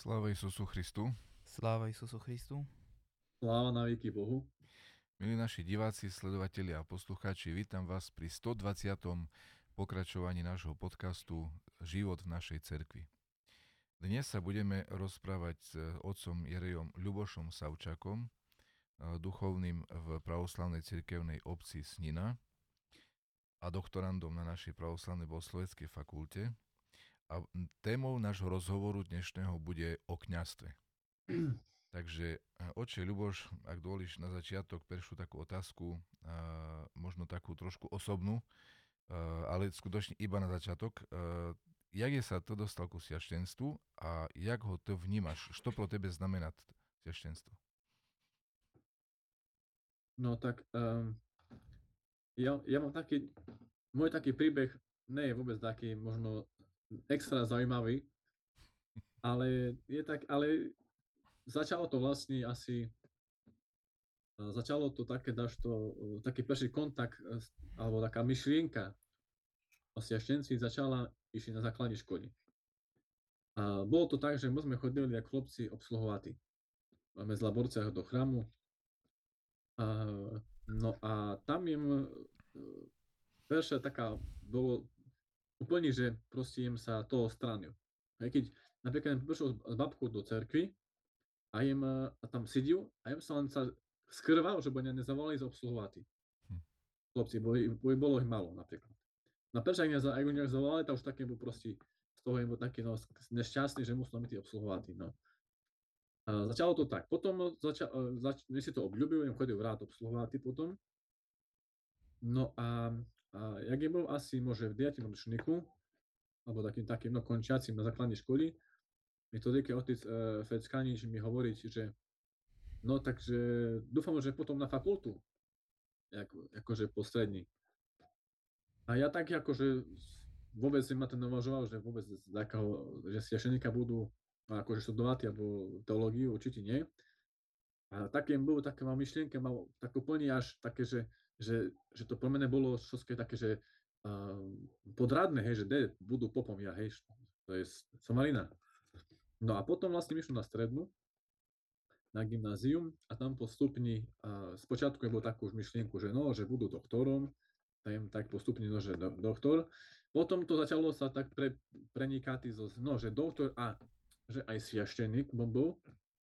Sláva Isusu Christu. Sláva Isusu Christu. Sláva na veky Bohu. Milí naši diváci, sledovatelia a poslucháči, vítam vás pri 120. pokračovaní nášho podcastu Život v našej cerkvi. Dnes sa budeme rozprávať s otcom Jerejom Ľubošom Savčakom, duchovným v pravoslavnej cirkevnej obci Snina a doktorandom na našej pravoslavnej bohosloveckej fakulte. A témou nášho rozhovoru dnešného bude o kňazstve. Takže, oče Ľuboš, ak dovolíš na začiatok peršiu takú otázku, možno takú trošku osobnú, ale skutočne iba na začiatok. Jak je sa to dostal ku sviaštenstvu a jak ho to vnímaš? Što pro tebe znamená sviaštenstvo? No tak, ja mám môj taký príbeh nie je vôbec taký možno extra zaujímavý, ale začalo to vlastne začalo to taký prvý kontakt, alebo taká myšlienka o sviaštenství začala išli na základnej škole. A bolo to tak, že my sme chodili ako chlopci obsluhovatí. Máme z Laborca do chrámu. No a tam im peršia taká bolo úplne, že proste im sa toho stránil. Keď napríklad prišiel s babkou do cerkvy a tam sedel a im sa len skrval, že by nezavolali za obsluhovatí. Chlopci, bolo ich málo napríklad. Na peršia, ak ho zavolali, to už také bol proste z toho im bol taký nešťastný, že musel byť obsluhovatí. No. Začalo to tak. Potom si to obľúbil, im chodil rád obsluhovatí potom. No a jak je bol asi môže v 9. ročníku, alebo takým končiacím na základnej školy, mi to taký otec Feckanič mi hovorí, že no takže dúfam, že potom na fakultu, akože postrední. A ja tak akože vôbec si ma to neuvažoval, že vôbec že sviašeníka budú akože študovať, alebo teológiu, určite nie. A taká myšlienka, mal tak úplne až také, že to pre mňa bolo všetko také, že podradné, hej, že budú popom ja, hej, to je somarina. No a potom vlastne išlo na strednú, na gymnázium a tam postupne, spočiatku je bolo takú už myšlienku, že no, že budú doktorom, tak postupne, no, že doktor. Potom to začalo sa tak prenikať, že doktor a že aj sviašteník bol.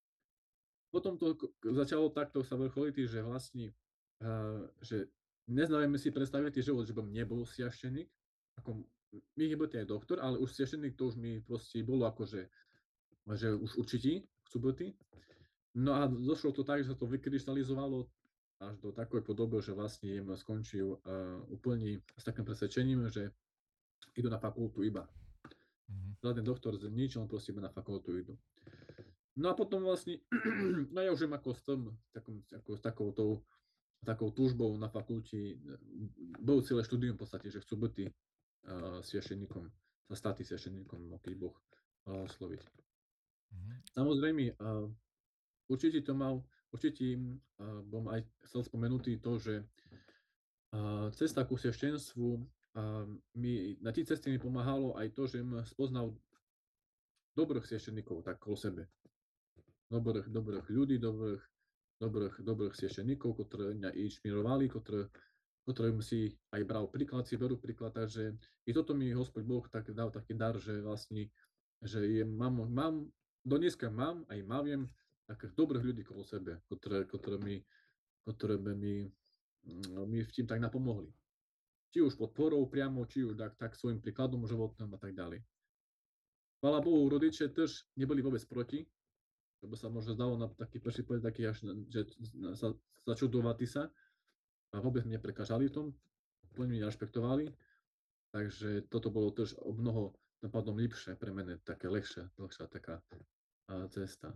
Potom to začalo takto sa vrcholiť, že vlastne, že neznávame si predstaviť život, že bym nebol sviašteník, ako my je byť aj doktor, ale už sviašteník to už mi proste bolo akože, že už určite chcú byť. No a došlo to tak, že sa to vykryštalizovalo až do takej podoby, že vlastne im skončil úplne s takým presvedčením, že idú na fakultu iba. Žiaden doktor z nič, on proste iba na fakultu idú. No a potom vlastne, no ja už im ako s tým, s takou túžbou na fakulte, bol celé štúdium v podstate, že chcú byť sviašeníkom, sa stať sviašeníkom, keď Boh sloviť. Samozrejme, určite bom aj chcel spomenúť to, že cesta ku sviaštenstvu, na tej ceste mi pomáhalo aj to, že som spoznal dobrých sviašeníkov tak okolo sebe. Dobrých ľudí, dobrých sviašeníkov, ktorí mňa inšpirovali, ktorým si aj bral príklad, si berú príklad, takže i toto mi Hospod Boh tak dal taký dar, že vlastne, že mám, do dneska mám, aj mám takých dobrých ľudí okolo sebe, ktoré by mi v tým tak napomohli. Či už podporou priamo, či už tak svojim príkladom životným a tak ďalej. Chvála Bohu, rodiče tiež neboli vôbec proti, lebo sa možno zdalo na taký prvý pohľad taký až, že sa začudovali sa a vôbec mi neprekážali v tom, úplne mi rešpektovali, takže toto bolo tiež o mnoho napadom lepšie pre mene, také dlhšia taká cesta.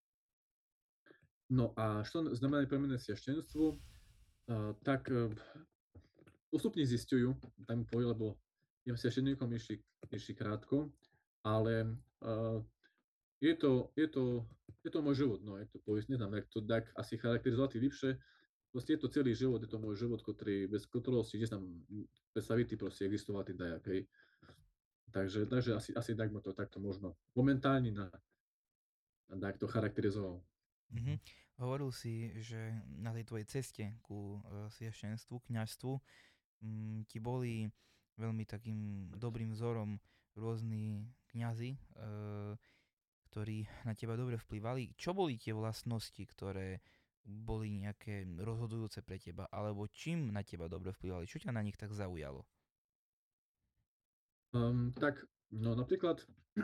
No a čo znamená pre mene sviaštenstvo, tak postupne zistujú, tak mi povie, lebo tým sviašteníkom išli krátko, ale je to môj život, no, jak to povedať, neznám, jak to tak asi charakterizovať lepšie. Proste je to celý život, je to môj život, bez ktorého si tam predstaviť proste existovať dajak, hej. Takže asi tak ma to takto možno momentálne tak to charakterizoval. Mhm. Hovoril si, že na tej tvojej ceste ku sviaštenstvu, kňazstvu, ti boli veľmi takým dobrým vzorom rôzni kňazi, ktorí na teba dobre vplyvali. Čo boli tie vlastnosti, ktoré boli nejaké rozhodujúce pre teba, alebo čím na teba dobre vplyvali? Čo ťa na nich tak zaujalo? Tak, no napríklad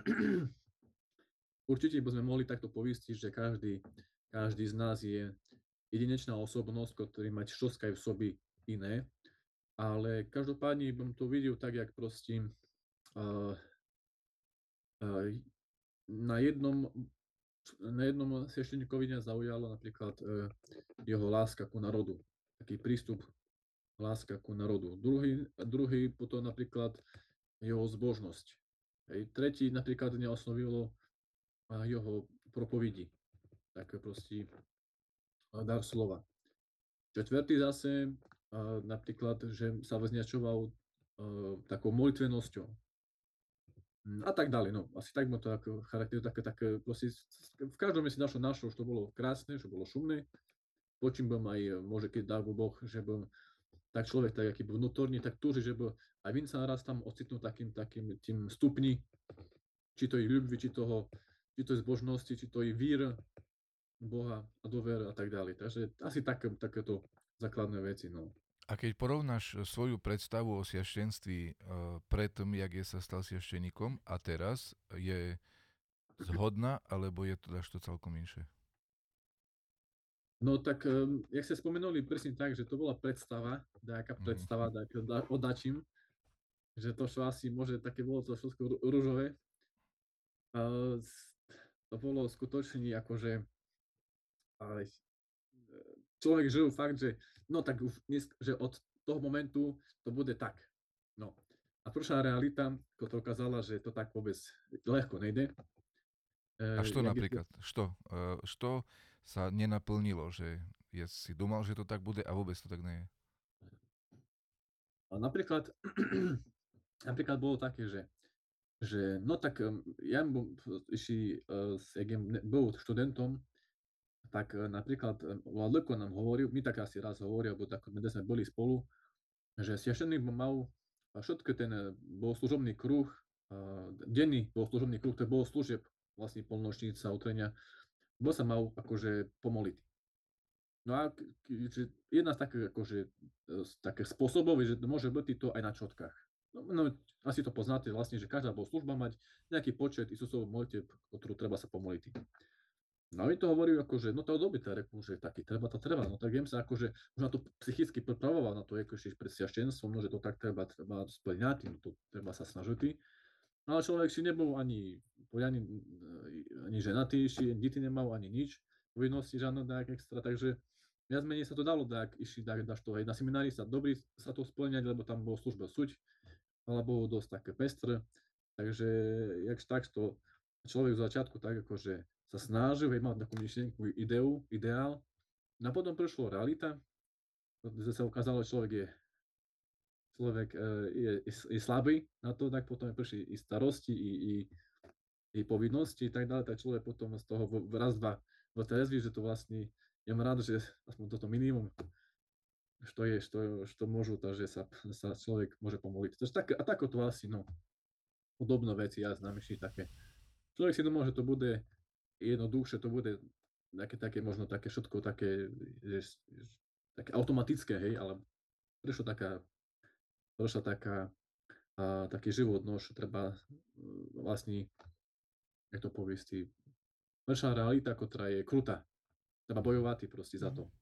určite by sme mohli takto povistiť, že každý z nás je jedinečná osobnosť, ktorý mať čoskaj v sobi iné, ale každopádne bym to videl tak, jak proste uh, uh, na jednom sveštenníkovi mňa zaujalo napríklad jeho láska ku národu, taký prístup láska ku národu. Druhý potom napríklad jeho zbožnosť. Tretí napríklad mňa oslovilo jeho propovidi, také proste dar slova. Čtvrtý zase napríklad, že sa vyznačoval takou molitvenosťou. A tak ďalej, no. Asi tak to ako charakter, také proste, v každom si našlo, že to bolo krásne, že bolo šumné, počím bym aj, môže keď dá Boh, že bym tak človek, tak aký vnútorne, tak túži, že by aj vin sa raz tam ocitnú takým tým stupni, či to je ľubvi, či to je zbožnosti, či to je vír Boha a dover a tak ďalej. Takže asi takéto základné veci, no. A keď porovnáš svoju predstavu o sviaštenství pred tým, jak je sa stal sviašteníkom a teraz, je zhodná, alebo je to dáš to celkom inšie? No tak, jak ste spomenuli presne tak, že to bola predstava, nejaká predstava, odačím, že to čo asi môže, také bolo to všetko ružové. To bolo skutočne akože človek žil fakt, že no tak už že od toho momentu to bude tak. No. A prúšná realita, ktorá ukázala, že to tak vôbec ľahko nejde. A što napríklad? Što sa nenaplnilo? Že si думал, že to tak bude a vôbec to tak nie je? A napríklad bolo také, že no tak ja bol študentom, tak napríklad Vladko nám hovoril, my tak asi raz hovoril, alebo tak, kde sme boli spolu, že svešteník mal všetko ten bohoslužobný kruh, denný bohoslužobný kruh, to je bohoslúžieb, vlastne polnočnica, utrenia, bo sa mal akože pomoliť. No a jedna z takých, akože, z takých spôsobov je, že môže byť to aj na čotkách. No, asi to poznáte vlastne, že každá bohoslužba mať nejaký počet Isusových modlitieb, ktorú treba sa pomoliť. No a mi to hovoril akože, no to doby, reku, že taký treba, no tak viem sa akože, už na to psychicky pripravoval na to, akože pred sviaštenstvom, no, že to tak treba splňať, no to treba sa snažiť. No ale človek si nebol ani ženatý, deti nemal, ani nič, povinnosti žiadne tak extra, takže viac menej sa to dalo tak, išli dáš to aj na seminári sa dobrý sa to splňať, lebo tam bolo služba suť, ale bolo dosť také pestré, takže jakž tak to človek v začiatku tak akože sa snažil, mal takú myšlienku, ideál, no a potom prišla realita, kde sa ukázalo, že človek je slabý na to, tak potom prišli i starosti, i povinnosti i tak ďalej, tak človek potom z toho raz, dva trezví, že to vlastne, ja mám rád, že aspoň toto minimum, što môžu, takže sa človek môže pomoliť. A tako to asi, no, podobné veci, ja znám ešte také. Človek si domôže, že to bude jednoduchšie, to bude také možno také všetko také automatické, hej, ale prišla taký život, no, že treba vlastne, jak to poviesti, prišla realita, ktorá je krutá. Treba bojovať proste za to.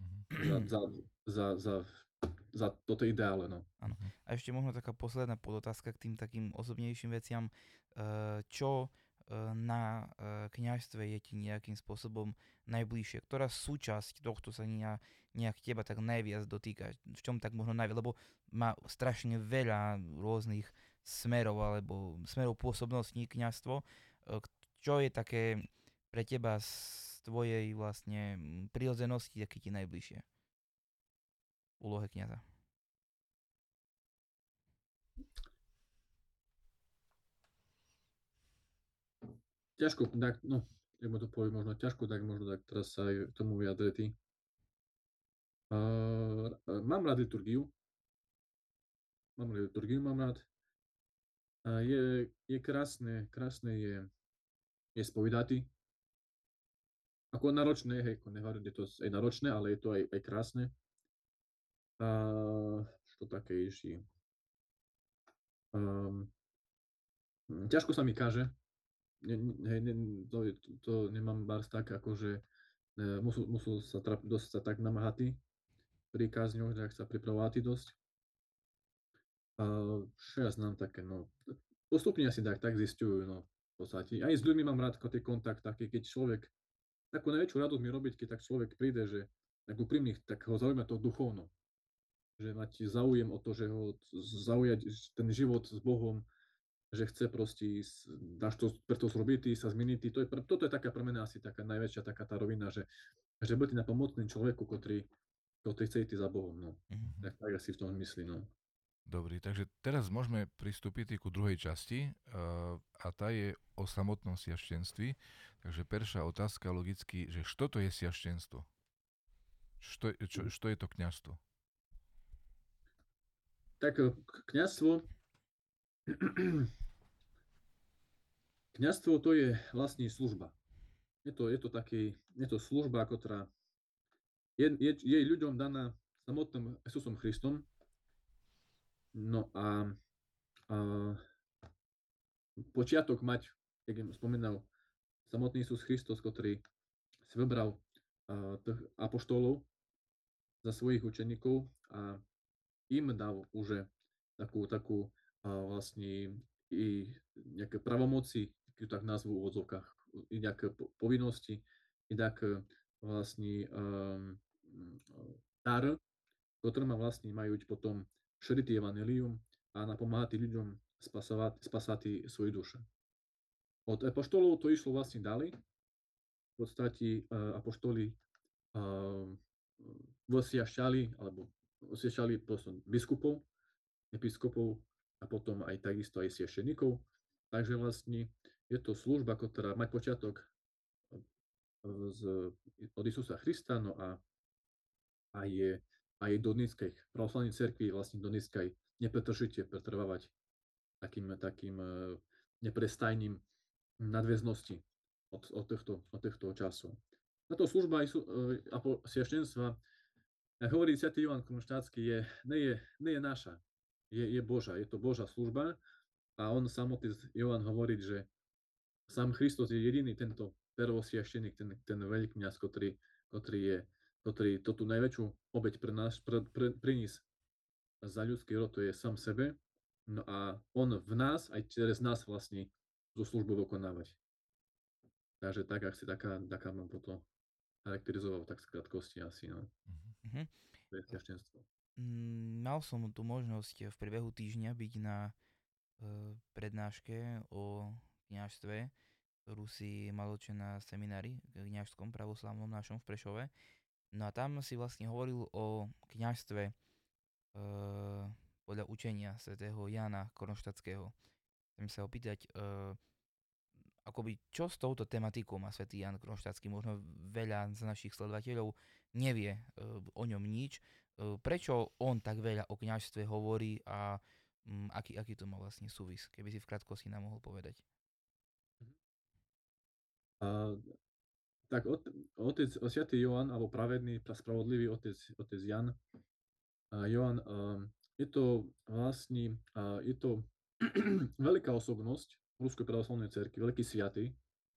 Za toto ideále, no. Áno. A ešte možno taká posledná podotázka k tým takým osobnejším veciam. Čo na kňazstve je ti nejakým spôsobom najbližšie? Ktorá súčasť tohto sa nejak teba tak najviac dotýka? V čom tak možno najviac? Lebo má strašne veľa rôznych smerov alebo smerov pôsobností kňazstvo. Čo je také pre teba z tvojej vlastne prirodzenosti, aký ti najbližšie? Úlohe kňaza. Ťažko, tak, no, jak ma to poviem, možno ťažko, tak možno tak teraz sa aj k tomu vyjadreti. Mám rád liturgiu. Mám rád. Je krásne je spovedati. Ako náročné, hej, ako nehovorím, je to aj náročné, ale je to aj krásne. Čo také ešte? Ťažko sa mi káže. To nemám bars tak, akože musel sa dosť sa tak namáhať pri kázňoch, tak sa pripravovať dosť. Čo ja znám také, no, postupne asi tak zistujú, no, v podstate. Aj s ľuďmi mám rád tie kontakt, taký, keď človek, takú najväčšiu radosť mi robiť, keď tak človek príde, že tak úprimne, tak ho zaujíma to duchovno. Že mať záujem o to, že ho zaujať ten život s Bohom, že chce proste dáš to preto zrobiť, sa zmeniť. Toto je taká pre mňa asi taká najväčšia taká tá rovina, že byť na pomocný človeku, ktorý chce ísť za Bohom. No. Tak asi v tom myslí. No. Dobrý, takže teraz môžeme pristúpiť ku druhej časti a tá je o samotnom siaštenství. Takže prvá otázka logicky, že čo to je siaštenstvo? Čo je to kňazstvo? Tak kňazstvo to je vlastne služba. Je to služba, ktorá je ľuďom daná samotným Isusom Christom. No a počiatok mať, jak som spomínal, samotný Isus Christos, ktorý si vybral apoštolov za svojich učeníkov a im dal už takú vlastne i nejaké pravomoci, tak nazvu v odzovkách, i nejaké povinnosti, i tak vlastne dar, ktorý má vlastne majú potom šíriť evanelium a napomáhať ľuďom spasať svoju dušu. Od apoštolov to išlo vlastne ďalej. V podstate apoštoli osviašťali biskupov, episkopov a potom aj takisto aj svešeníkov. Takže vlastne je to služba, ktorá má počiatok od Isusa Krista, no a aj do dneskej pravoslavnej cerkvi, vlastne do dneskej nepretržite pretrvávať takým neprestajným nadväznosti od tohto času. Táto služba sveštenstva, jak hovorí svätý Ján Kronštátsky, nie je naša, je Božia, je to Božia služba a on samotný Ján hovorí, že sám Kristus je jediný tento prvosvešteník, ten veľkňaz, ktorý tú najväčšiu obeť pre nás priniesol za ľudský rod, to je sám sebe. No a on v nás, aj cez nás vlastne tú službu vykonávať. Takže tak, asi taká mám potom charakterizoval tak v krátkosti asi, no. To je sveštenstvo. Mal som tú možnosť v priebehu týždňa byť na prednáške o kňažstve, ktorú si mal na seminári kňažskom pravoslavnom našom v Prešove. No a tam si vlastne hovoril o kňažstve podľa učenia svätého Jána Kronštatského. Chcem sa opýtať, akoby čo s touto tematikou má svätý Ján Kronštatský? Možno veľa z našich sledovateľov nevie o ňom nič. Prečo on tak veľa o kňažstve hovorí a aký to má vlastne súvis? Keby si v krátkosti nám mohol povedať. Tak otec svätý Joán, alebo pravedný, spravodlivý otec Jan, Joán, je to vlastne, je to veľká osobnosť Ruskej pravoslavnej cerkvi, veľký svätý.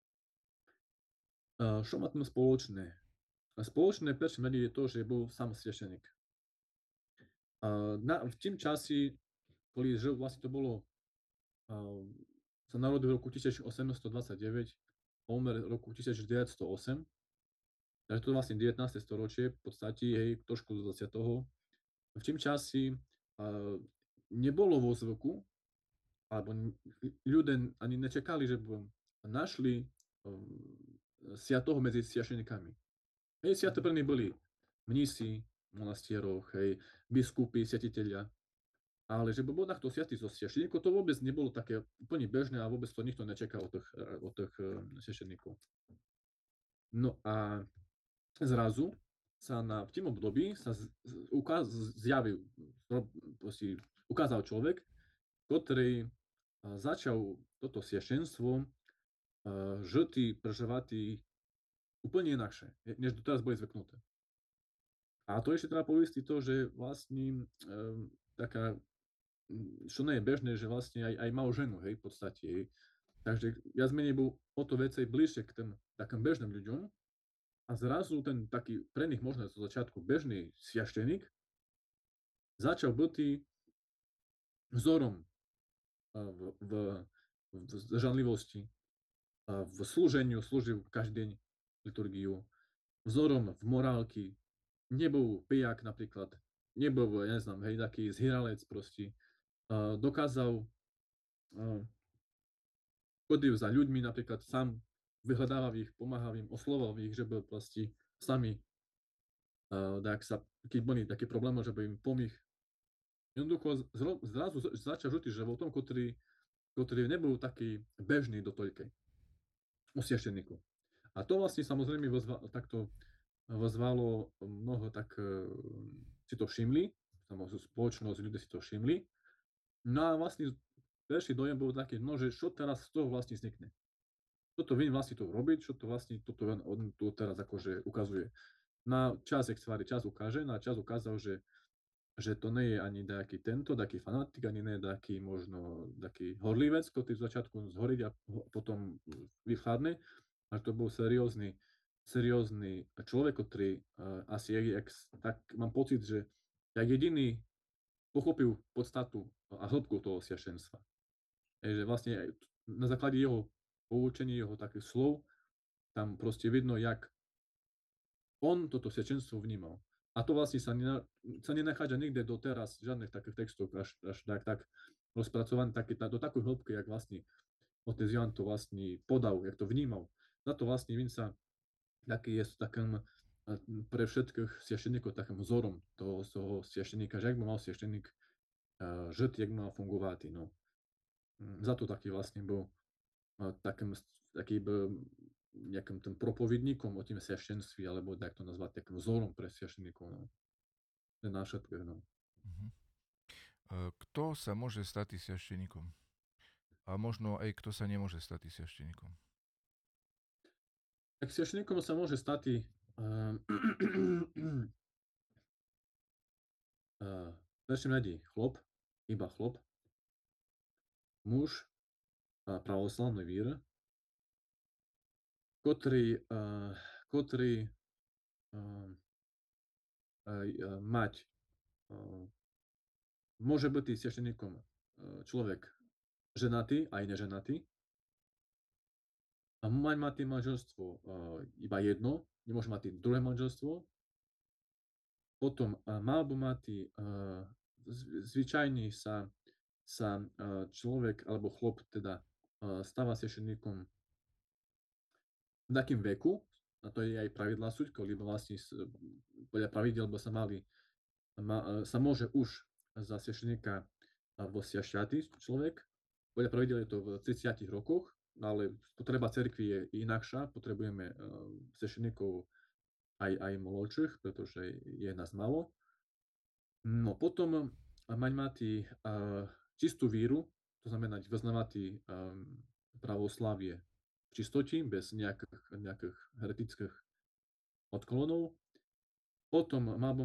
Čo má tam spoločné? Spoločné prečo je to, že bol sám svešeník. V tým časi, keď žil, vlastne to bolo, sa narodil v roku 1829, umер v roku 1908, takže to je vlastne 19. storočie, v podstate, hej, trošku do 20. V tým časi nebolo vo zvuku, alebo ľudia ani nečakali, že by našli sviatoho medzi sviašeníkami. Hej, sviatoprní boli mnísi v monastieroch, hej, biskupy, sviatitelia, ale že by bol takto sviatý zo sviašeníkov, to vôbec nebolo také úplne bežné a vôbec to nikto nečakal od tých sviašeníkov. No a zrazu sa v tým období sa ukázal človek, ktorý začal toto svešenstvo žiť, prežívať úplne inakšie, než doteraz boli zvyknuté. A to ešte treba povedať to, že vlastne taká, čo nie je bežné, že vlastne aj mal ženu, hej, v podstate. Hej. Takže viac menej bol o to vecej bližšie k tým takým bežným ľuďom a zrazu ten taký pre nich možno zo začiatku bežný sviašteník začal byť vzorom v, v, v zdržanlivosti, v slúženiu, slúžil každý deň liturgiu, vzorom v morálky, nebol pijak napríklad, nebol, ja neznám, hej, taký zhýralec proste, dokázal chodil za ľuďmi, napríklad sám vyhľadával ich, pomáhal im, oslovoval ich, že by proste sami, keď boli také problémy, že by im pomohol. Jednoducho zrazu začal žiť životom, ktorý nebol taký bežný do toľkej u svešteníku. A to vlastne samozrejme takto zvalo mnoho, tak si to všimli, spoločnosť, ľudia si to všimli. No a vlastne prvý dojem bol taký, no, že čo teraz z toho vlastne vznikne. Čo to vy vlastne tu robiť, čo to vlastne on tu teraz akože ukazuje. Na čas, čas ukáže, na čas ukázal, že to nie je ani taký fanatik, ani nie je taký možno taký horlivec, ktorý v začiatku zhoriť a potom vychladne, ale to bol seriózny človek, ktorý asi tak mám pocit, že jak jediný pochopil podstatu a hĺbku toho svešenstva. Že vlastne na základe jeho poučení, jeho takých slov, tam proste vidno, jak on toto svešenstvo vnímal. A to vlastne sa nenachádza nikde doteraz žiadnych takých textov až tak rozpracované do takej hĺbky, jak vlastne otec Jan to vlastne podal, jak to vnímal. Za to vlastne Vin sa taký je takým pre všetkých svešeníkov takým vzorom toho svešeníka, že jak by mal svešeník žiť, jak by mal fungovať. No. Za to taký vlastne bol takým nejakým tým propovedníkom o tým svešenství, alebo tak to nazvať, takým vzorom pre svešeníkov. No. Na všetkých, no. Kto sa môže stať svešeníkom? A možno aj kto sa nemôže stať svešeníkom? Tak svešeníkom sa môže stať v prvom rade chlop, iba chlop, muž pravoslavnej víry, ktorý mať môže byť svešeníkom človek ženatý aj neženatý a mať manželstvo iba jedno, nemôže mať druhé manželstvo. Potom mal by mať zvyčajne sa človek alebo chlop teda stáva svešeníkom v takým veku, a to je aj pravidlá súďkov, lebo vlastne podľa pravidel by sa môže už za svešeníka vosviašťať človek. Podľa pravidel je to v 30 rokoch, ale potreba cerkvi je inakšia, potrebujeme svešeníkov aj mladších, pretože je nás málo. No potom mať čistú víru, to znamená vyznávať pravoslavie v čistote, bez nejakých heretických odklonov. Potom má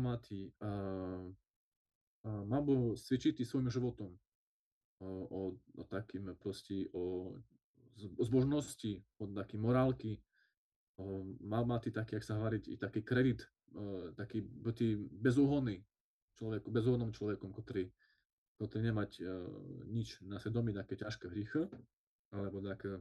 svedčiť svojim životom o takým proste, o zbožnosti, o taký morálky, mal mať taký, jak sa hovorí, taký kredit, taký bezúhonný bezúhonnom človekom, ktorý nemať nič na svedomí, také ťažké hriechy, alebo také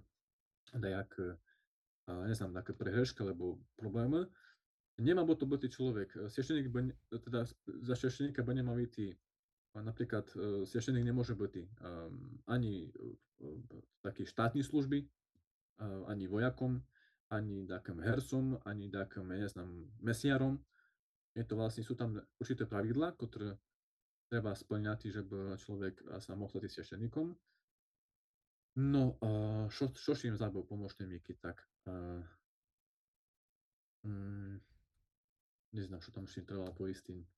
prehrešky, alebo problémy. Nemá to byť človek. Svešteník teda za svešteníka by nemal byť napríklad svešteník nemôže byť ani taký štátnej služby, ani vojakom, ani takým hercom, ani takým, mesiarom. Je to vlastne, sú tam určité pravidlá, ktoré treba splňať, že by človek sa mohol stať svešteníkom. No, čo im zabil, pomôžte mi, keď tak. neznám, čo tam ešte trvalo povedať s tým.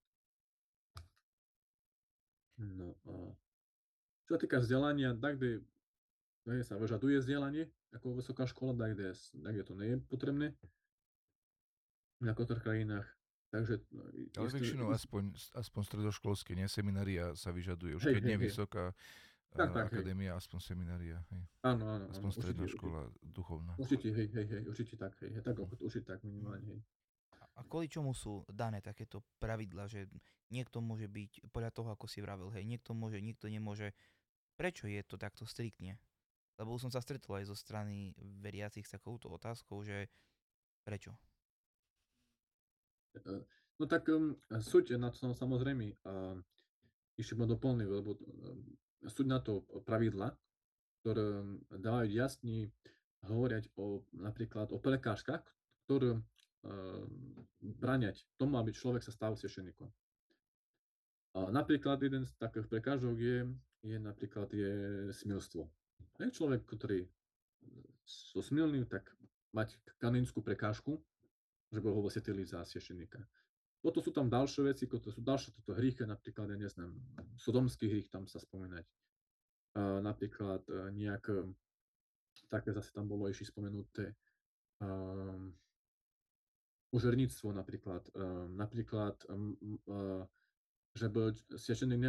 No a čo sa týka vzdelania, tak kde sa vyžaduje vzdelanie, ako vysoká škola, tak kde to nie je potrebné, v niektorých krajinách. Takže Ale väčšinou aspoň stredoškolské, nie? Seminária sa vyžaduje, už keď nie vysoká akadémia, aspoň seminária. Hej. Áno, aspoň stredná škola duchovná. Určite, určite tak, určite tak minimálne, hej. A kvôli čomu sú dané takéto pravidlá, že niekto môže byť, podľa toho, ako si vravel, hej, niekto môže, niekto nemôže. Prečo je to takto striktne? Lebo už som sa stretol aj zo strany veriacich s takouto otázkou, že prečo? No tak súď na to samozrejme, ešte ma doplnil, lebo súď na to pravidla, ktoré dávajú jasne hovoriať napríklad o prekážkach, ktoré bráňať tomu, aby človek sa stal svešeníkom. Napríklad jeden z takých prekážok je napríklad smilstvo. Človek, ktorý so smilný, tak mať kanonickú prekážku, že by ho osvetili za svešeníka. Potom sú tam ďalšie veci, ktoré sú ďalšie hriechy, napríklad, ja neznám, sodomský hriech tam sa spomínať. Napríklad nejaké, také zase tam bolo ešte spomenuté, užerníctvo napríklad. Že by svešeník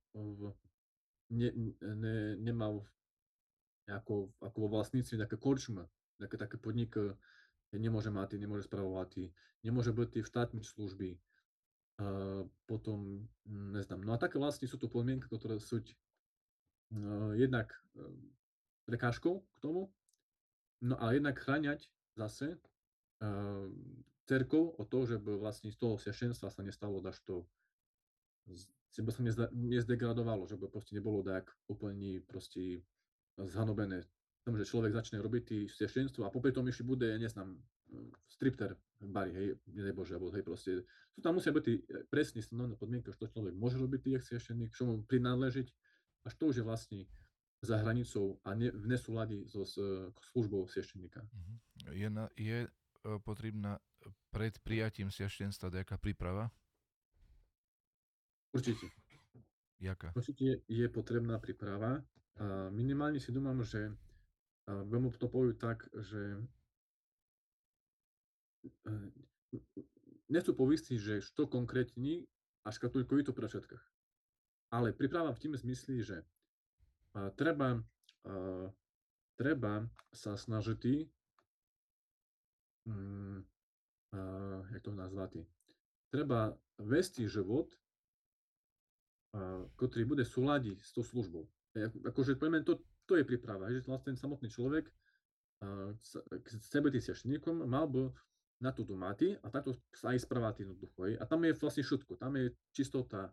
nemal ako vo vlastníctve také korčmy, také podniky, nemôže mať, nemôže spravovať, nemôže byť v štátnej služby. Potom, neznám. No a také vlastne sú to podmienky, ktoré sú jednak prekážkou k tomu, no a jednak chráňať zase cerkev od toho, že by vlastne z toho svešenstva sa nestalo dažto, by sa nezdegradovalo, že by proste nebolo tak úplne proste zhanobené. Tom, že človek začne robiť svešenstvo a popri tom ešte bude, neznám, stripter v bari, hej, nedaj Bože, alebo hej, proste. Tu tam musia byť presne stanovné podmienky, čo človek môže robiť tých svešeník, čo mu prináležiť, až to už je vlastne za hranicou a v nesúladi so službou svešeníka. Je potrebná pred prijatím svešenstva nejaká príprava? Určite. Jaká? Určite je potrebná príprava. Minimálne si domám, že veľmi to poviem tak, že nechcú povistiť, že čo konkrétne a škatulkovito pre všetkých. Ale príprava v tým zmysli, že treba sa snažiť, jak to nazvať, treba vesti život, ktorý bude súľadiť s tou službou. Akože poviem, to je príprava, že vlastne ten samotný človek chce byť svešeníkom, mal by na to domáti a takto sa aj správať jednoducho. A tam je vlastne všetko. Tam je čistota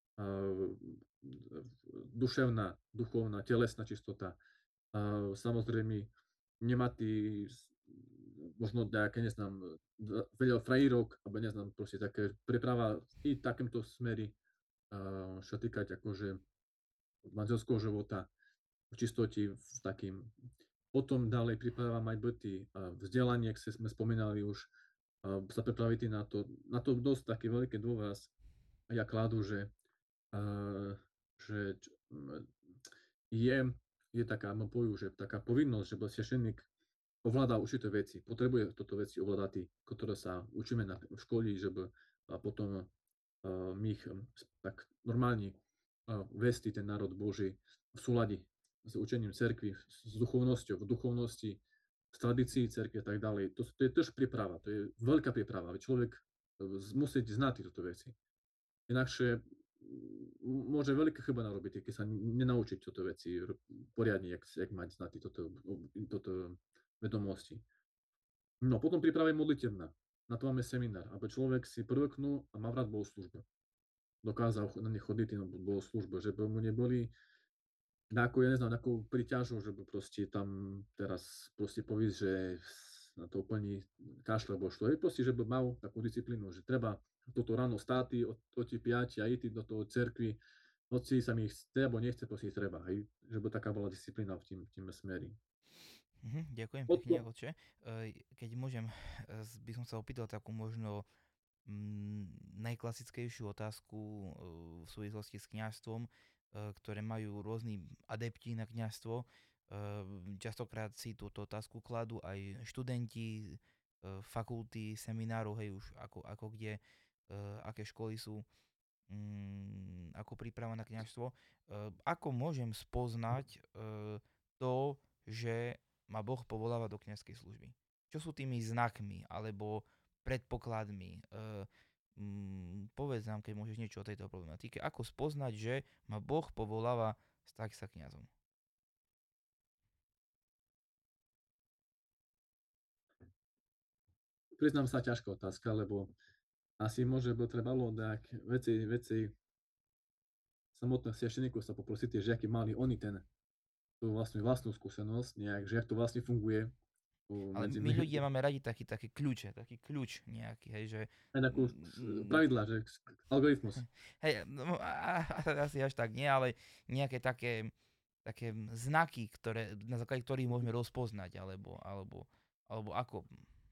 duševná, duchovná, telesná čistota. Samozrejme, nemá možno nejaké, neznám, veľa frajírok, alebo neznám, proste také príprava i takýmto smery, čo týkať akože manželského života, v čistote, v takým. Potom ďalej príprava mať byť vzdelanie, ak sme spomínali už, sa pripraviť na to dosť taký veľký dôraz, ja kladú, že je taká, že taká povinnosť, že svešeník ovláda určité veci, potrebuje toto veci ovládať, ktoré sa učíme v škole, že potom my ich tak normálne vesti ten národ Boží v súladi s učením cerkvi, s duchovnosťou, v duchovnosti, v tradícii cerkvi a tak ďalej. To je tiež príprava, to je veľká príprava. Človek musí znať tieto veci. Inakšie môže veľké chyba narobiť, keď sa nenaučiť tieto veci poriadne, jak mať znať toto vedomosti. No, potom príprava je modlitevná. Na to máme seminár, aby človek si prvknul a mal rád bohoslúžbu. Dokázal na ne chodiť na bohoslúžbu, že by mu neboli nejakou priťažou, že by proste tam teraz proste povedť, že na to úplne kašle alebo šlo. Je proste, že by mal takú disciplínu, že treba toto ráno státy od 5 a ísť do toho cerkvi, hoci sa mi chce, alebo nechce, proste treba. Hej? Že by taká bola disciplína v tým smeri. Ďakujem pekne, Potom, oče. Keď môžem, by som sa opýtal takú možno najklasickejšiu otázku v súvislosti s kňazstvom, ktoré majú rôzni adepti na kňazstvo. Častokrát si túto otázku kladú aj študenti, fakulty, seminárov, hej, už ako kde, aké školy sú, ako príprava na kňazstvo. Ako môžem spoznať to, že ma Boh povoláva do kňazskej služby? Čo sú tými znakmi alebo predpokladmi? Povedz nám, keď môžeš niečo o tejto problematike. Ako spoznať, že ma Boh povoláva stať sa kňazom? priznám sa, ťažká otázka, lebo asi môže by trebalo tak veci samotných svešeníkov sa poprosiť, že aký mali oni tú vlastnú skúsenosť, nejak, že jak to vlastne funguje Ale medzi my nimi. ľudia máme radi taký kľúč nejaký, hej, že... Aj takú pravidla, že algoritmus. Hej, no, asi až tak nie, ale nejaké také znaky, na základe ktorých môžeme rozpoznať, alebo ako.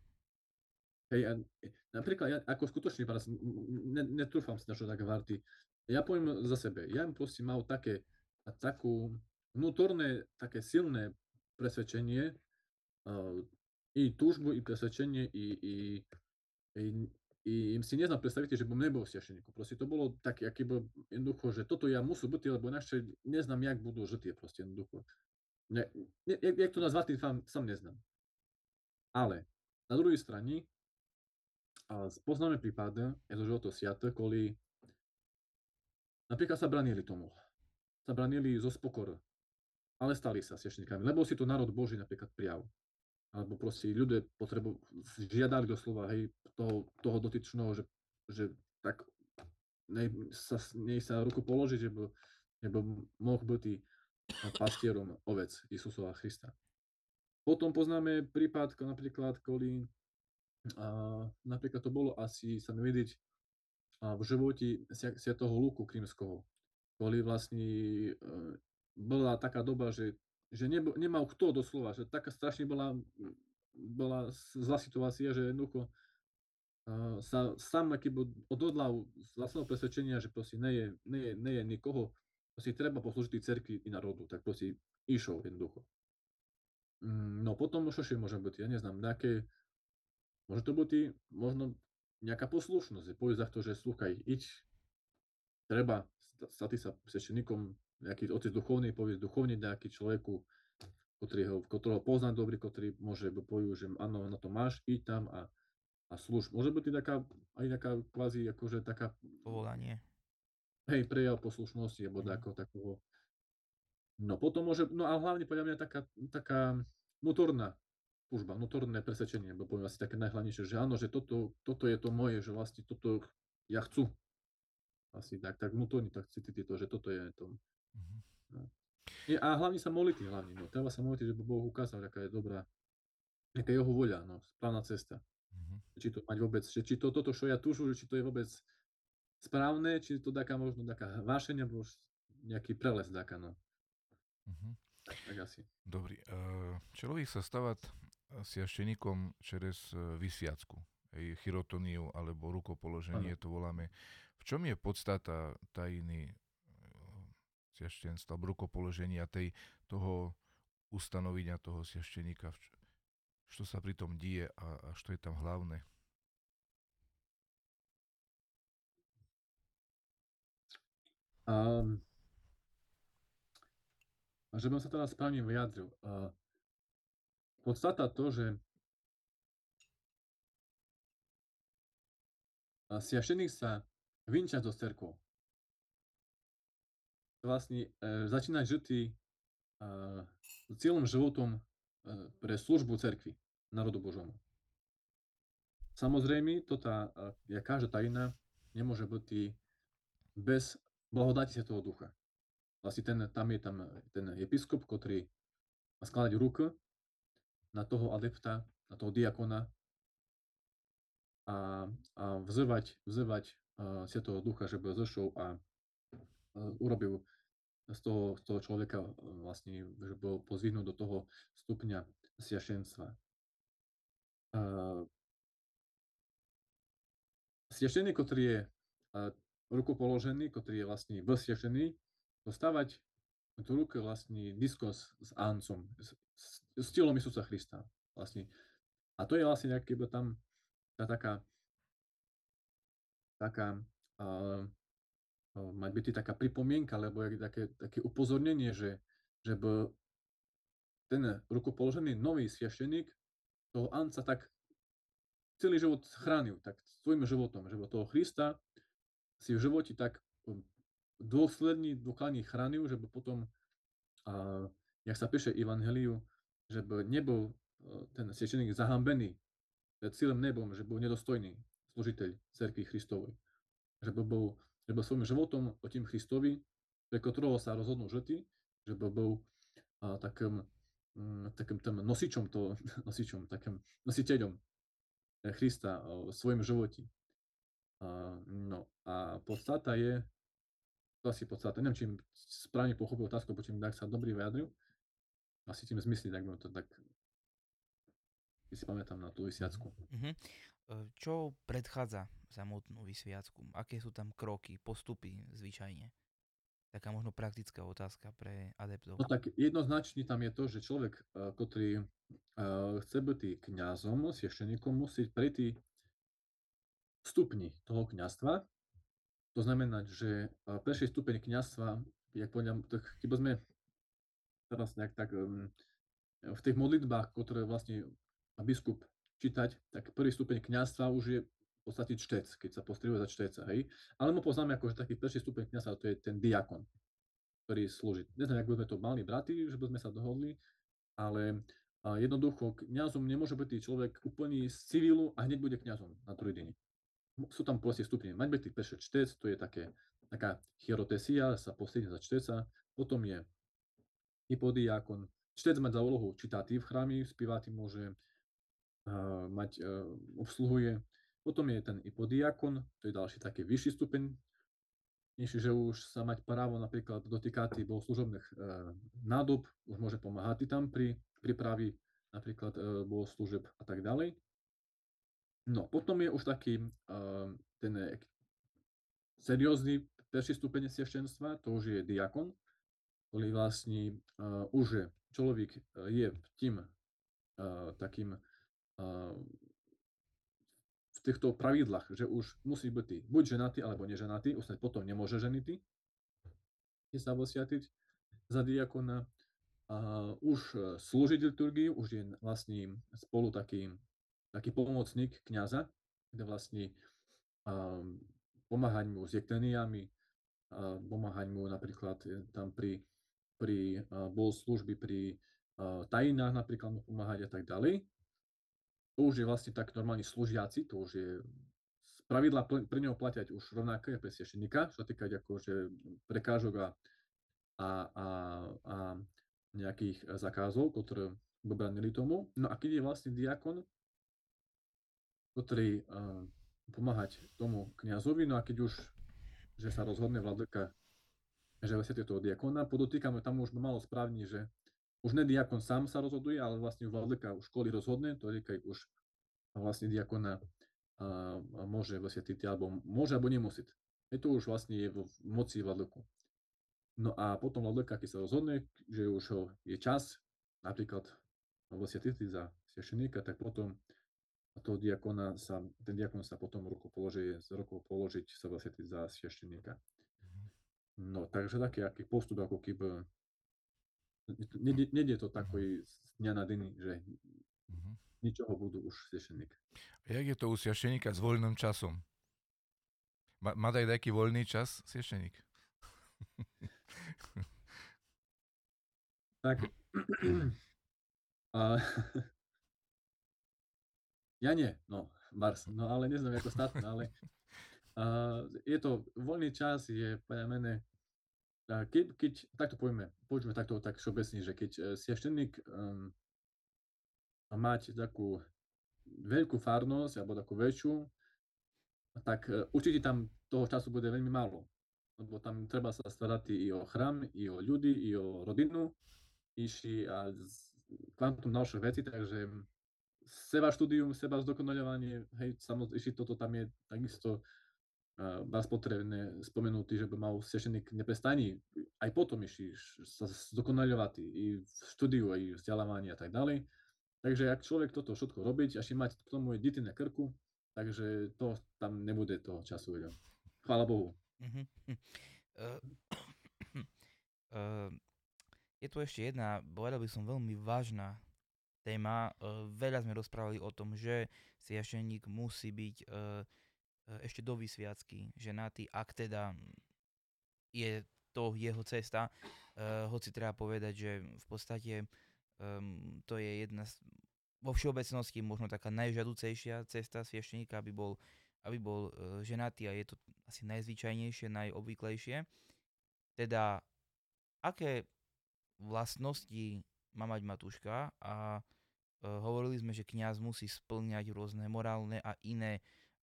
Hej, a napríklad ja ako skutočný farář, netrúfam si na čo tak varty. Ja poviem za sebe, ja proste mal takú vnútorné, také silné presvedčenie, i túžbu, i presvedčenie, i, i si neznám predstaviť, že bym nebol svešeníkom. Proste to bolo tak, aký bol jednoducho, že toto ja musím byť, lebo inače neznám, jak budú žitie proste jednoducho. Jak to nazvať, sám neznám. Ale na druhej strane, poznáme prípady zo života svijata, koli napríklad sa branili tomu. Sa branili zo spokoru, ale stali sa svešeníkami, lebo si to národ Boží napríklad prijal. Alebo proste ľudia žiadali doslova, hej, toho dotyčného, že tak nej sa ruku položiť, že by mohol byť pastierom ovec Isusova Krista. Potom poznáme prípad, napríklad, koli napríklad to bolo asi sa mi vidieť v živote svätého Luku Krímskeho, koli vlastne bola taká doba, že nemal kto doslova, že taká strašne bola zlá situácia, že jednoducho sa sám akýby odhodlal z vlastného presvedčenia, že proste nie je nikoho, proste treba poslúžiť tej cerkvi i národu, tak proste išiel jednoducho. No potom čo ešte môže byť, ja neznám, môže to byť možno nejaká poslušnosť, že povedz to, že slúchaj, iď, treba stať sa svešeníkom, nejaký otec duchovný, povedz duchovný nejaký človeku, ktorého pozná dobrý, ktorý môže povedať, že áno, na to máš, iď tam a služ. Môže byť aj taká kvázi, akože taká... Povolanie. Hej, prejav poslušnosti, alebo takého. No potom môže, no a hlavne podľa mňa taká vnútorná túžba, vnútorné presvedčenie, bo poviem asi také najhlavnejšie, že áno, že toto je to moje, že vlastne toto ja chcú. Asi tak vnútorne tak cítiť to, že toto je to. No. A hlavne sa modliť, no. Treba sa modliť, že by Boh ukázal, aká je dobrá, aká je jeho voľa, no, správna cesta. Či to mať vôbec, či toto, čo ja túžu, či to je vôbec správne, či to možno taká vášeň, alebo nejaký prelez no. Tak asi. Dobrý. Človek sa stáva svešeníkom čez vysviacku, chirotoniu alebo rukopoloženie, to voláme. V čom je podstata tajiny sveštenstva, rukopoloženia toho ustanovenia toho svešteníka? Čo sa pri tom die a čo je tam hlavné? Že som sa teda správne vyjadril. Podstata to, že svešteník sa vynča so cerkou. Vlastne začína žiť celým životom pre službu cerkvi, národu Božomu. Samozrejme, každá tajina nemôže byť bez blahodati Svätého Ducha. Vlastne tam je ten episkop, ktorý má skladať ruku na toho adepta, na toho diakona a vzývať Svätého Ducha, že by zošiel a urobil z toho človeka vlastne, že bol pozvihnúť do toho stupňa svjašenstva. Svjašenik, ktorý je rukopoložený, ktorý je vlastne vysviašený, dostávať do ruky vlastne diskos s áncom, s telom Isusa Krista. Vlastne. A to je vlastne keby tam taká mať byť taká pripomienka, alebo také upozornenie, že by ten rukopoložený nový sviašeník toho anca tak celý život chránil, tak svojim životom, život toho Krista si v živote tak dôkladne chránil, že by potom, jak sa píše Evangeliu, že by nebol ten sviašeník zahambený pred celým nebom, že bol nedostojný služiteľ cerkvi Kristovej. Že by bol svojim životom o tým Kristovi, pre ktorého sa rozhodnul žity, že by bol takým nositeľom Krista v svojom živote. No a podstata je, neviem, čím správne pochopil otázku, po čím tak sa dobrý vyjadril, asi tým zmyslí, tak to tak si pamätám na tú vysviacku. Čo predchádza samotnú vysviacku? Aké sú tam kroky, postupy zvyčajne? Taká možno praktická otázka pre adeptov. No tak jednoznačne tam je to, že človek, ktorý chce byť kňazom, svešteníkom, musí prejsť stupni toho kňazstva. To znamená, že prvý stupeň kňazstva, jak povedám, keby sme teraz nejak tak v tých modlitbách, ktoré vlastne biskup čítať, tak prvý stupeň kňazstva už je v podstate čtec, keď sa postrihuje za čteca, hej. Ale mu poznáme ako, že taký prvý stupeň kňazstva, to je ten diakon, ktorý slúži. Neviem, ako by sme to mali brati, že by sme sa dohodli, ale jednoducho kňazom nemôže byť človek úplný z civilu a hneď bude kňazom na druhý deň. Sú tam proste stupne. Mať byť prvý čtec, to je taká hierotesia, sa postrihne za čteca, potom je hypodiakon. Čtec mať za úlohu čítať v chrámi, spievať môže, obsluhuje. Potom je ten hypodiakon, to je ďalší taký vyšší stupeň, že už sa mať právo napríklad dotýkať bohoslužobných nádob, už môže pomáhať tam pri prípravi napríklad bohoslúžeb a tak ďalej. No, potom je už taký ten seriózny prvý stupeň sveštenstva, to už je diakon, ktorý vlastne už človek je tým takým v týchto pravidlách, že už musí byť buď ženatý, alebo neženatý, už sa potom nemôže ženitý, je sa vosviatiť za diakona. Už slúžiť liturgii, už je vlastne spolu taký pomocník kňaza, kde vlastne pomáhať mu s jekteniami, pomáhať mu napríklad tam pri bohoslužby, pri tajinách napríklad mu pomáhať a tak ďalej. To už je vlastne tak normálne slúžiaci, to už je z pravidla pre neho platiať už rovnaké pre svešteníka, čo sa týka akože prekážok a nejakých zakázov, ktoré by bránili tomu. No a keď je vlastne diakon, ktorý pomáhať tomu kňazovi, no a keď už, že sa rozhodne vladyka, že vesete toho diakona, podotýkame, tam už by malo správne, že už ne diakon sám sa rozhoduje, ale vlastne vladyka už školy rozhodne, to je už vlastne diakona môže vesetiť, alebo môže, alebo nemusí. Je to už vlastne je v moci vladyku. No a potom vladyka, keď sa rozhodne, že už je čas, napríklad vesetiť za svešteníka, tak potom ten diakon sa potom rukou položiť sa vesetiť za svešteníka. No, takže taký aký postup, ako keby nejde to takový z dňa na deň, že ničoho budú už svešteník. Jak je to u svešteníka s voľným časom? Má daj taký voľný čas svešteník? Tak, ja nie, no, Mars, no ale neznám ako statné, ale je to, voľný čas je podľa mene, keď takto poďme takto tak všeobecne, že keď svešteník mať takú veľkú farnosť, alebo takú väčšiu, tak určite tam toho času bude veľmi málo, lebo tam treba sa starať i o chrám, i o ľudí, i o rodinu, a kvantum ďalších vecí, takže seba štúdium, seba zdokonaľovanie, hej, samozrejme, toto tam je takisto vás potrebné spomenúť, že by mal svešeník neprestane aj potom ešte sa zdokonaľovať i v štúdiu, aj v vzdelávaní a tak ďalej. Takže ak človek toto všetko robiť, až mať k tomu deti na krku, takže to tam nebude toho času veľa. Chvála Bohu. Mhm. Je tu ešte jedna, povedal by som, veľmi vážna téma. Veľa sme rozprávali o tom, že sviašeník musí byť ešte do vysviacky ženatý, ak teda je to jeho cesta. Hoci treba povedať, že v podstate to je jedna vo všeobecnosti možno taká najžiaducejšia cesta sviašteníka, aby bol ženatý, a je to asi najzvyčajnejšie, najobvyklejšie. Teda, aké vlastnosti má mať matúška, a hovorili sme, že kňaz musí spĺňať rôzne morálne a iné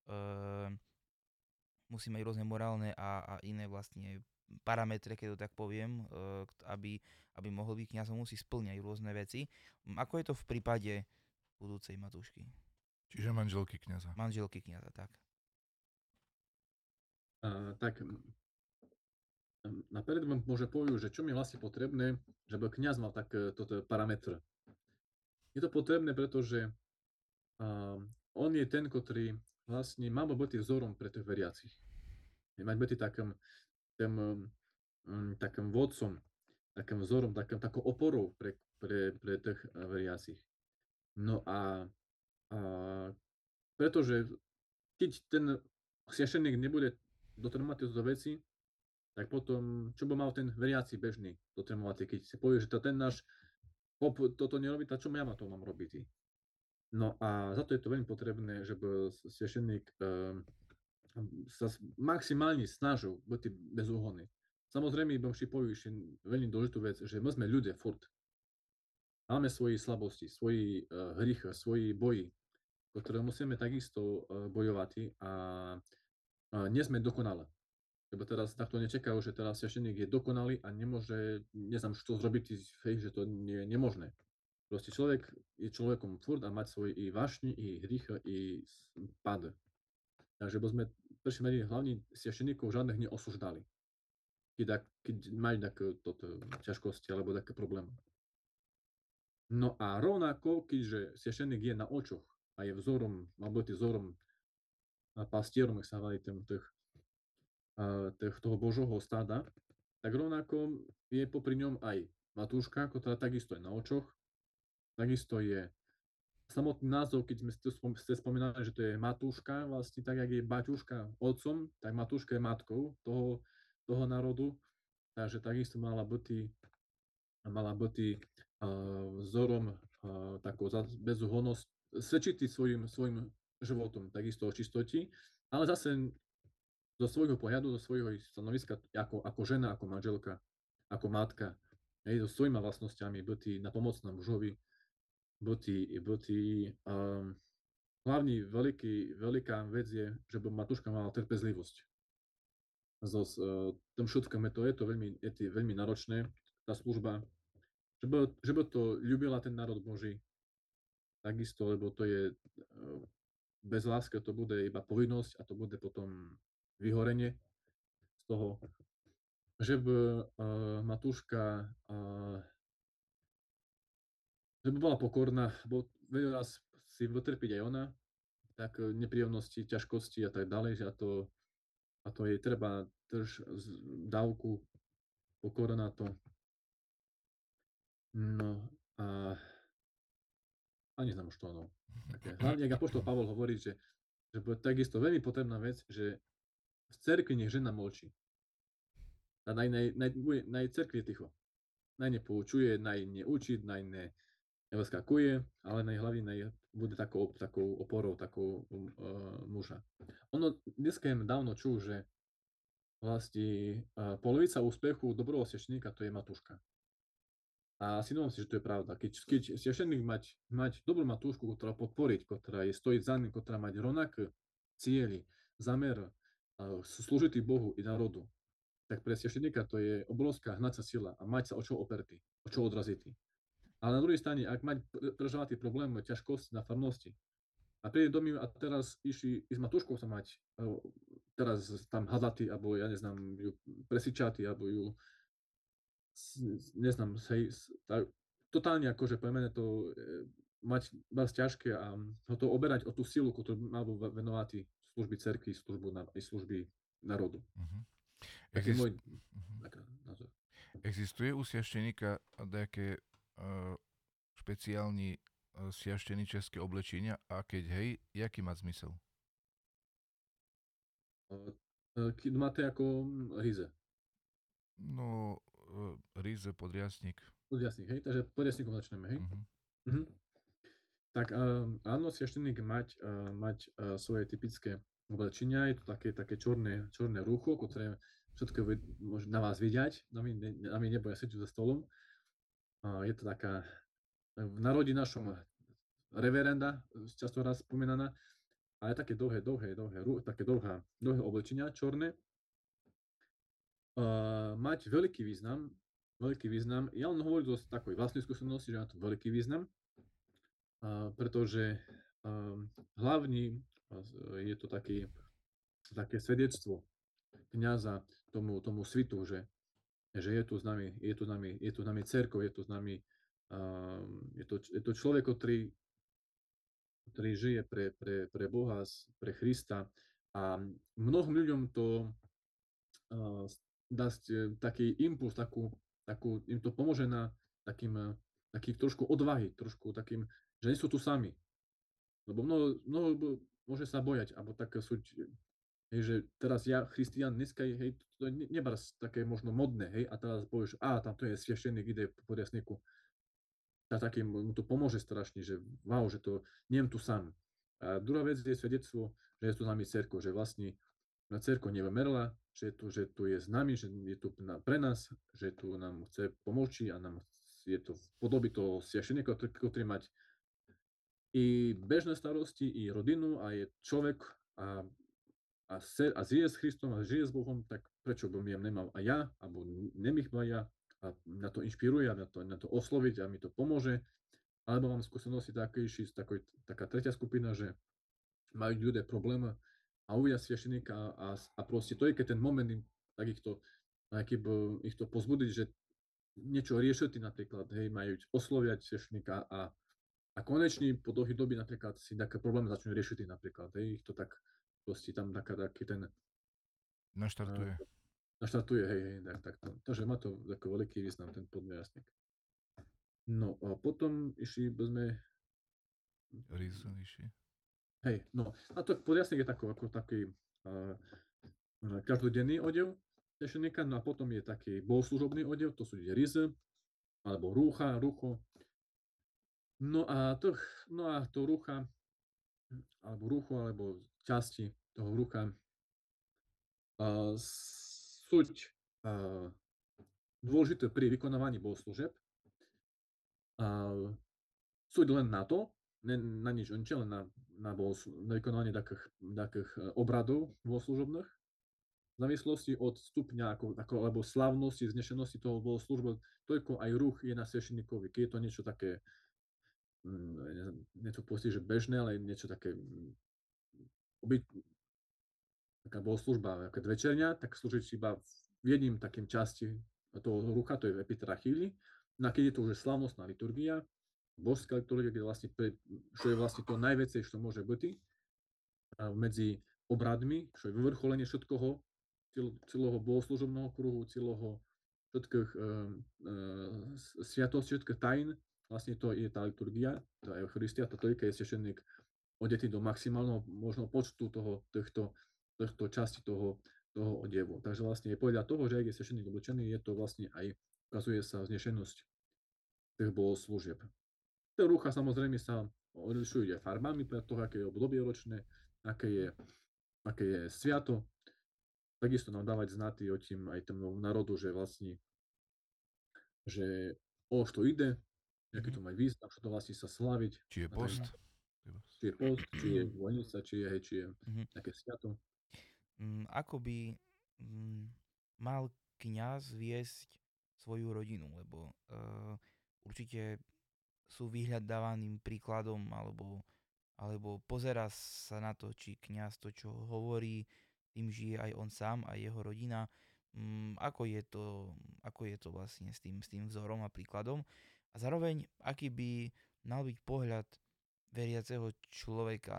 musí mať rôzne morálne a iné vlastne parametre, keď to tak poviem, aby mohol byť kňazom, musí spĺňať rôzne veci. Ako je to v prípade budúcej matúšky? Čiže manželky kňaza. Manželky kňaza, tak. Tak napredu vám môže povedať, že čo mi je vlastne potrebné, že by kňaz mal toto parametr. Je to potrebné, pretože on je ten, ktorý vlastne má byť vzorom pre tých veriacich. Mať byť takým vodcom, takým vzorom, takou oporou pre tých veriacich. No a pretože keď ten sviašeník nebude dotrmovať tieto veci, tak potom, čo by mal ten veriaci bežný dotrmovať, keď si povie, že ten náš pop toto nerobí, tak čo ja to mám robiť? No a za to je to veľmi potrebné, že by sviašeník sa maximálne snažil byť bezúhonný. Samozrejme, iba si poviem ešte veľmi dôležitú vec, že my sme ľudia furt. Máme svoje slabosti, svoje hriechy, svoje boji, ktoré musíme takisto bojovať, a nie sme dokonalé. Lebo teraz takto nečakajú, že teraz svešeník je dokonalý a nemôže, neznám, čo zrobiť, že to nie je nemožné. Proste človek je človekom furt a mať svoje i vášni, i hriechy, i pád. Takže by sme prešli hlavne svešeníkov žiadnych neosúždali, keď majú také ťažkosti alebo také problémy. No a rovnako, keďže svešeník je na očoch a je vzorom, alebo je vzorom pastierom, ak sa hovorí toho Božoho stáda, tak rovnako je popri ňom aj matúška, ktorá takisto je na očoch. Takisto je samotný názov, keď ste spomínali, že to je matúška, vlastne tak, jak je baťuška otcom, tak matúška je matkou toho národu. Takže takisto mala byť vzorom takou bezúhonnosť, svedčiť svojim životom takisto o čistoti, ale zase zo svojho pohľadu, zo svojho stanoviska ako žena, ako manželka, ako matka, so svojimi vlastnosťami byť na pomocná mužovi, byť hlavne veľká vec je, že by matúška mala trpezlivosť. Tým všetkým je to veľmi náročné, tá služba, že by to ľúbila ten národ Boží, takisto, lebo to je bez lásky, to bude iba povinnosť a to bude potom vyhorenie z toho, že by matúška že by bola pokorná, bo veľa raz si vytrpiť aj ona, tak nepríjemnosti, ťažkosti a tak ďalej, že a to jej treba dávku pokora na to. No a neznám už to, no. Hlavne, ak apoštol Pavol hovorí, že bude takisto veľmi potrebná vec, že v cerkvi nech žena mlčí. A naj cerkvi je ticho. Naj nepoučuje, naj neučí, naj nevyskakuje, ale hlavne bude takou oporou, takou muža. Ono dneska je dávno čul, že vlastne polovica úspechu dobrého svešeníka to je matúška. A si domám si, že to je pravda. Keď svešeník mať dobrú matúšku, ktorá podporiť, ktorá je stojiť za ním, ktorá mať rovnaké cieli, zamer, slúžiť Bohu i národu, tak pre svešeníka to je obrovská hnacia sila a mať sa o čo opertý, o čo odrazitý. Ale na druhej strane, ak mať prežívať tie problémy, ťažkosti na farnosti, a príde do a teraz ísť ma tužkou sa mať, teraz tam hľadať, alebo ja neznám, ju presičať, alebo ju neznám, tak, totálne akože pre mene to mať vás ťažké a ho to oberať o tú silu, ktorú má venovať služby cerkvi, služby národu. Mhm. Taký môj názor. Existuje u священика nejaké špeciálne священическé oblečenia a keď hej, jaký má zmysel? Máte ako ryze. No, ríze, podriasnik. Podriasnik, hej? Takže podriasnikom začneme, hej? Mhm. Tak áno, svešteník mať svoje typické oblečenia, je to také čorné rúcho, ktoré všetko môže na vás vidieť, na mňa nebude sedieť za stolom. Je to taká, v národí našom reverenda, často raz spomínaná, ale také dlhé, také dlhé oblečenia, čorné. Mať veľký význam. Ja len hovorím z takej vlastnej skúsenosti, že má to veľký význam, pretože hlavný je to také svedectvo kňaza tomu svitu, že je tu s nami cerkev, je tu s nami, je to človek, ktorý žije pre Boha, pre Krista a mnohým ľuďom to dá taký impuls, im to pomôže na taký trošku odvahy, trošku takým, že nie sú tu sami. Lebo mnoho môže sa bojať, alebo tak sú, hej, že teraz ja, Christian, dneska je, hej, to nebárs také možno modné, hej, a teraz povieš, tam to je svešteník, ide po podriasniku. Tak takým mu to pomôže strašne, že wow, že to nem tu sám. A druhá vec je svedectvo, že je tu s nami cerko, že vlastne cerko nevymerla, že tu je s nami, že je tu pre nás, že tu nám chce pomôcť a nám je to v podobe toho svešteníka, ktorý mať i bežné starosti, i rodinu, a je človek a žije s Kristom a žije s Bohom, tak prečo by ja nemal a ja, alebo nemých mal ja, a na to inšpiruje, a na to osloviť a mi to pomôže. Alebo mám skúsenosti taká tretia skupina, že majú ľudia problém a uvidia svešteníka a proste to je, keď ten moment im tak ich to pozbudiť, že niečo riešiti napríklad, hej, majú osloviať svešteníka a konečne po dlhej doby napríklad si také problémy začnú riešiť napríklad, hej, ich to tak proste tam taký ten naštartuje, hej, tak. Takže má to taký veľký význam, ten podmiasnik. No a potom išli sme... Rízovejšie. Hej, no a to podriasnik je taký každodenný odev svešteníka, no a potom je taký bohoslužobný odev, to sú rize, alebo rucho. No a to rucha, alebo časti toho rucha sú dôležité pri vykonávaní bohoslúžeb. Sú len na to, na nič inče, len na vykonávanie takých obradov bohoslúžobných. V závislosti od stupňa alebo slávnosti, znešenosti toho bohoslúžby, toľko aj ruch je na svešteníkovi. Keď je to niečo také, niečo že bežné, ale niečo také taká bohoslužba, aká večerňa, tak slúžiť iba v jedním takým časti toho rucha, to je epitrachíli. No a keď je to už slávnostná liturgia, božská liturgia, čo je vlastne to najväčšie, čo môže byť medzi obradmi, čo je vyvrcholenie všetkoho, celého bohoslužobného kruhu, celého všetkých sviatostí, všetkých tajín, vlastne to je tá liturgia, tá Eucharistia, tá toľka je svešteník odetý do maximálneho možno počtu týchto časti toho odevu. Takže vlastne je podľa toho, že ak je svešteník oblečený, je to vlastne aj, ukazuje sa vznešenosť tých bohoslúžieb. Tie rucha samozrejme sa odlišujú aj farbami pre toho, aké je obdobie ročné, aké je sviato. Takisto nám dávať znatý o tým aj tomu národu, že vlastne že o čo ide, aký to má význam, čo to vlastne sa slaviť. Či je post. Či je vojnica, či je také sviato. Ako by mal kňaz viesť svoju rodinu, lebo určite sú vyhľadávaným príkladom, alebo pozerá sa na to, či kňaz to, čo hovorí, tým žije aj on sám, aj jeho rodina. Ako je to vlastne s tým vzorom a príkladom. A zároveň, aký by mal byť pohľad veriaceho človeka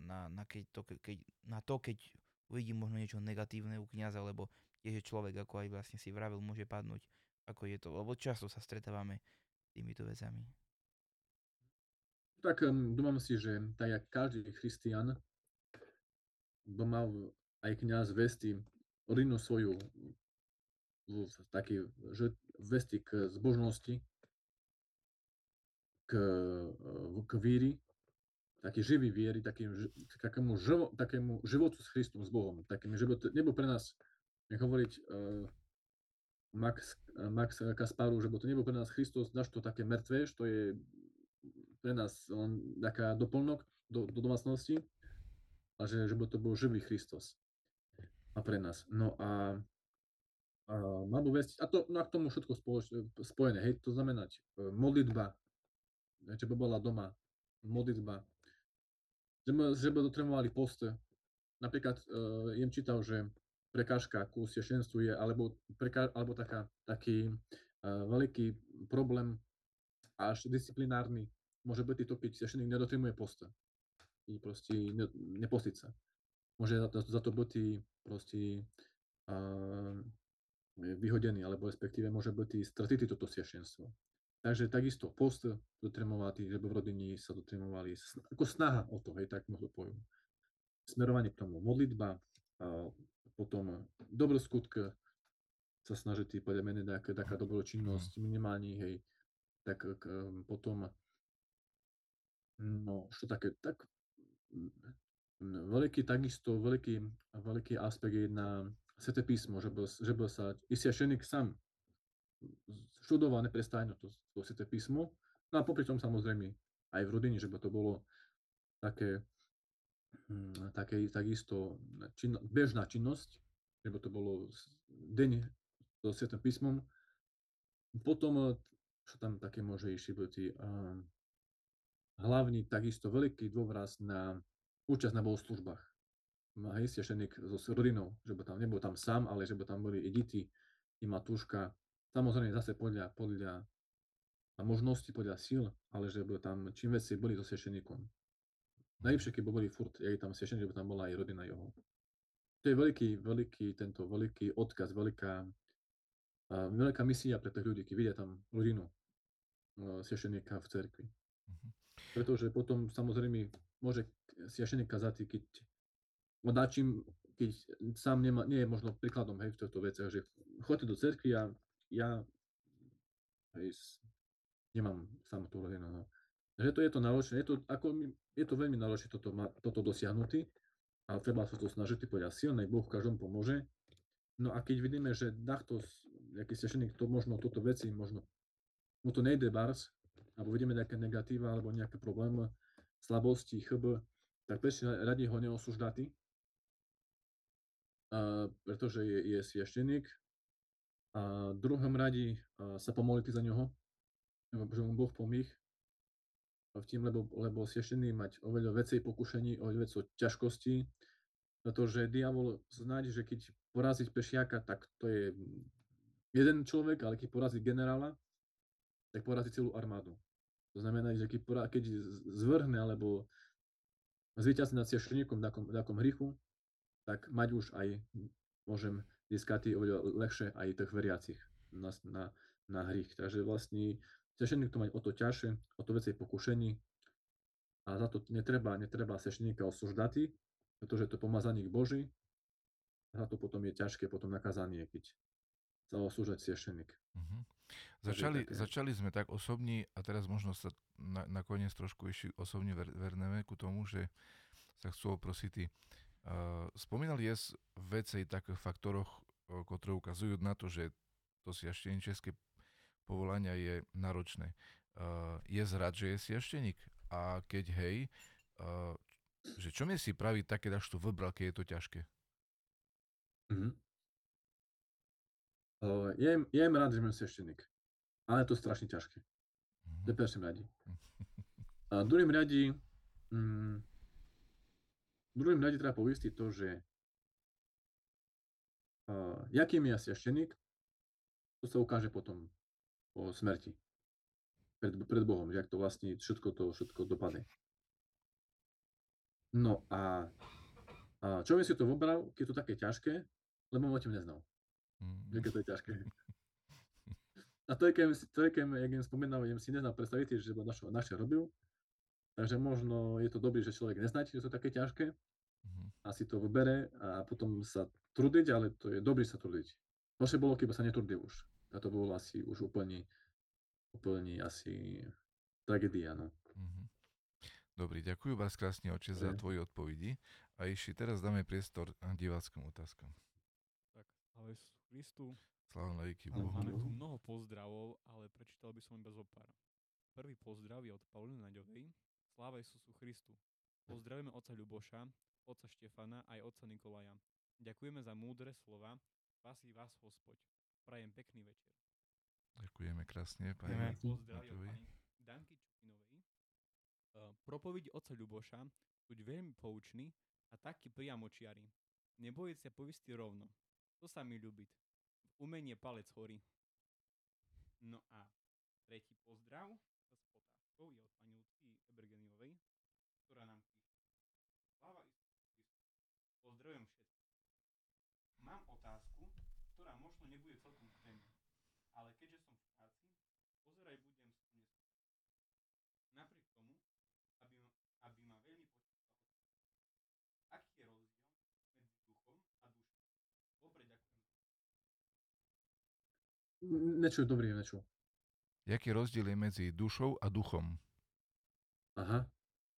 na to, keď uvidí možno niečo negatívne u kňaza, lebo tiež je človek, ako aj vlastne si vravel, môže padnúť. Ako je to, lebo často sa stretávame s týmito vecami. Tak domám si, že tak jak každý christian by mal aj kňaz vesti rodinu svoju taký, že vesti k zbožnosti, k víry, taký živý viery, takému životu s Kristom, s Bohom. Takým, že by to nebol pre nás, jak hovoriť Max Kasparu, že by to nebol pre nás Kristus, dáš to také mŕtve, že to je pre nás len taká doplnok do domácnosti, a že by to bol živý Kristus a pre nás. No a mal by vesti, a to, no a k tomu všetko spojené, hej, to znamená modlitba, že by bola doma, modlitba, že by dotremovali post. Napríklad jem čítal, že prekážka ku svešenstvu je, alebo taký veľký problém až disciplinárny môže byť to, keď svešeník nedotrimuje post. I proste nepostiť sa. Môže za to byť proste vyhodený, alebo respektíve môže byť stratitý toto svešenstvo. Takže takisto post dotremovali, že by v rodine sa dotremovali, ako snaha o to, hej, tak možno poviem. Smerovanie k tomu, modlitba, potom dobroskutk, sa snažiť podľa mene taká dobročinnosť, minimálne, hej, tak potom, no, čo také, tak veľký aspekt je na Sväté písmo, že by sa i svešeník sám študoval neprestajne to Sväté písmo, no a popri tom samozrejme aj v rodine, že by to bolo také takisto bežná činnosť, že by to bolo deň so Svätým písmom. Potom, čo tam také môže ešte byť, hlavný takisto veľký dôraz na účasť na bohoslužbách. Hej, svešeník so rodinou, že by tam nebol tam sám, ale že by tam boli i deti, i matúška. Samozrejme zase podľa možnosti, podľa síl, ale že by tam čím viac boli so svešeníkom. Najlepšie, keby boli furt, je tam svešeník, že by tam bola aj rodina jeho. To je veľký odkaz, veľká misia pre tých ľudí, keď vidia tam rodinu svešeníka v cerkvi. Pretože potom samozrejme môže svešeník kazať, keď sám nie je možno príkladom, hej, v týchto veciach, že choďte do cerkvi a ja nemám sám tú rodinu. No. Že to je to náročné, je to veľmi náročné toto dosiahnutý, ale treba sa to snažiť podľa síl, nech Boh v každom pomôže. No a keď vidíme, že nejaký svešeník to možno toto veci, možno mu to nejde bars, alebo vidíme nejaké negatíva, alebo nejaké problémy, slabosti, chyby, tak prečo radi ho neosúždati, pretože je svešeník. A v druhom radi sa pomoliť za ňoho, že mu Boh pomých v tým, lebo svešený mať oveľa väcej pokušení, oveľa väcej ťažkostí, pretože diabol znáť, že keď poraziť pešiaka, tak to je jeden človek, ale keď porazí generála, tak porazí celú armádu. To znamená, že keď zvrhne alebo zvíťazí nad svešeníkom v takom hrichu, tak mať už aj môžem získať oveľa ľahšie aj tých veriacich na hrych. Takže vlastne svešeník to mať o to ťažšie, o to viacej pokušení a za to netreba svešeníka osúždať, pretože to pomazaník Boží a za to potom je ťažké potom nakazanie, keď sa osúžať svešeník. Začali sme tak osobní a teraz možno sa nakoniec trošku ešte osobne verneme ku tomu, že sa chcú oprosiť. Spomínali veci takých faktoroch, ktoré ukazujú na to, že to sviaštenčeské povolania je náročné. Je rád, že je sviašteník? A keď hej, že čo mi si praví také, až to vybral, keď je to ťažké? Ja im rád, že mám svešteník, ale je to strašne ťažké. To je v pierwszym radi. A v druhém radi, treba poistiť to, že jakým je svešteník, to sa ukáže potom po smrti. Pred Bohom, že jak to vlastne všetko dopadne. No a čo si to vybral, keď je to také ťažké, lebo o tým neznal. Že keď to je ťažké. A to je, jak im spomínal, si neznal predstaviť, že naše robil. Takže možno je to dobré, že človek nezná, že to také ťažké a si to vybere a potom sa trudiť, ale to je dobré sa trudiť. Horšie bolo, keby sa netrudil už. A to bolo asi už úplne asi tragédia, no. Dobrý, ďakujem vás krásne, oče, za tvoje odpovedi. A ešte teraz dáme priestor diváckym otázkam. Tak, sláva Isusu Christu. Sláva na veky Máme Bohu. tu mnoho pozdravov, ale prečítal by som iba zo pár. Prvý pozdrav je od Pauliny Naďovej. Sláva Isusu Christu. Pozdravujeme otca Ľuboša, otca Štefana aj otca Nikolaja. Ďakujeme za múdre slova. Spasí vás Hospod. Prajem pekný večer. Ďakujeme krásne, pani Pozdrav je od Naďovej. pani Danky Čupinovej. Propoveď otca Ľuboša buď veľmi poučný a taký priamočiary. Nebojte sa povisti rovno. To sa mi ľúbi. V umenie palec horí. No a tretí pozdrav s otázkou je od pani Lucí Ebergeniovej, ktorá nám píše. Sláva Isusu Christu. Pozdravujem všetkých. Mám otázku, ktorá možno nebude celkom k téme, ale keďže som v práci, pozeraj budem s tým nespokojný. Napriek tomu, aby ma veľmi potešila otázka. Aký je rozdiel medzi duchom a dušou? Dobre, ďakujem. Nečuj. Jaký rozdiel je medzi dušou a duchom? Aha.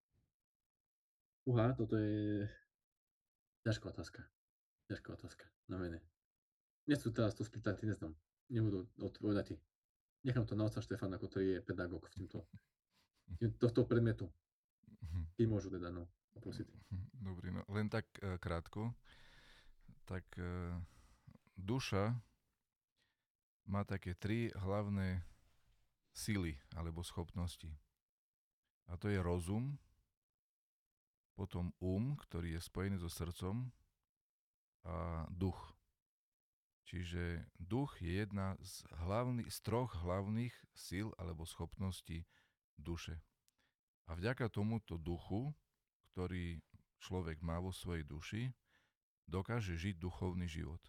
Toto je ťažká otázka na mene. Nechcú teraz to spýtať, neznám. Nebudú odpovedať. Nechám to na otca Štefana, ktorý je pedagóg v tohto predmetu. Tí môžu teda, poprosiť. Dobrý, no len tak krátko. Tak duša má také 3 hlavné sily alebo schopnosti. A to je rozum, potom ktorý je spojený so srdcom a duch. Čiže duch je jedna z 3 hlavných síl alebo schopností duše. A vďaka tomuto duchu, ktorý človek má vo svojej duši, dokáže žiť duchovný život.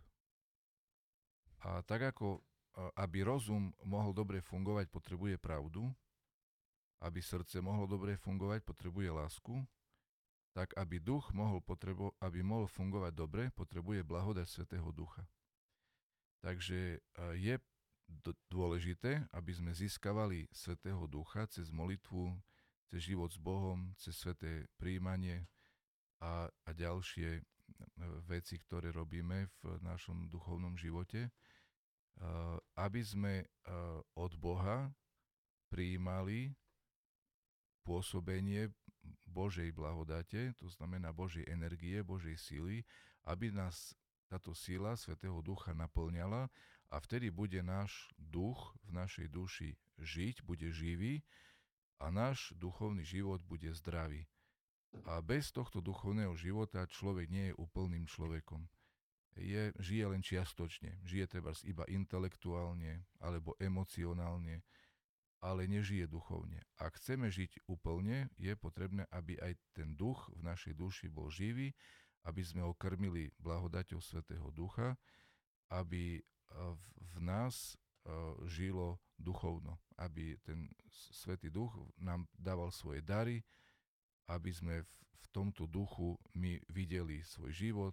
A tak ako aby rozum mohol dobre fungovať, potrebuje pravdu, aby srdce mohlo dobre fungovať, potrebuje lásku, tak aby duch mohol fungovať dobre, potrebuje blahodať Svätého Ducha. Takže je dôležité, aby sme získavali Svätého Ducha cez molitvu, cez život s Bohom, cez sväté prijímanie a ďalšie veci, ktoré robíme v našom duchovnom živote, aby sme od Boha prijímali pôsobenie Božej blahodate, to znamená Božej energie, Božej síly, aby nás táto síla Svätého Ducha naplňala a vtedy bude náš duch v našej duši žiť, bude živý a náš duchovný život bude zdravý. A bez tohto duchovného života človek nie je úplným človekom. Žije len čiastočne. Žije trebárs iba intelektuálne alebo emocionálne, ale nežije duchovne. Ak chceme žiť úplne, je potrebné, aby aj ten duch v našej duši bol živý, aby sme ho krmili blahodaťou Svätého Ducha, aby v nás žilo duchovno, aby ten Svätý Duch nám dával svoje dary, aby sme v tomto duchu my videli svoj život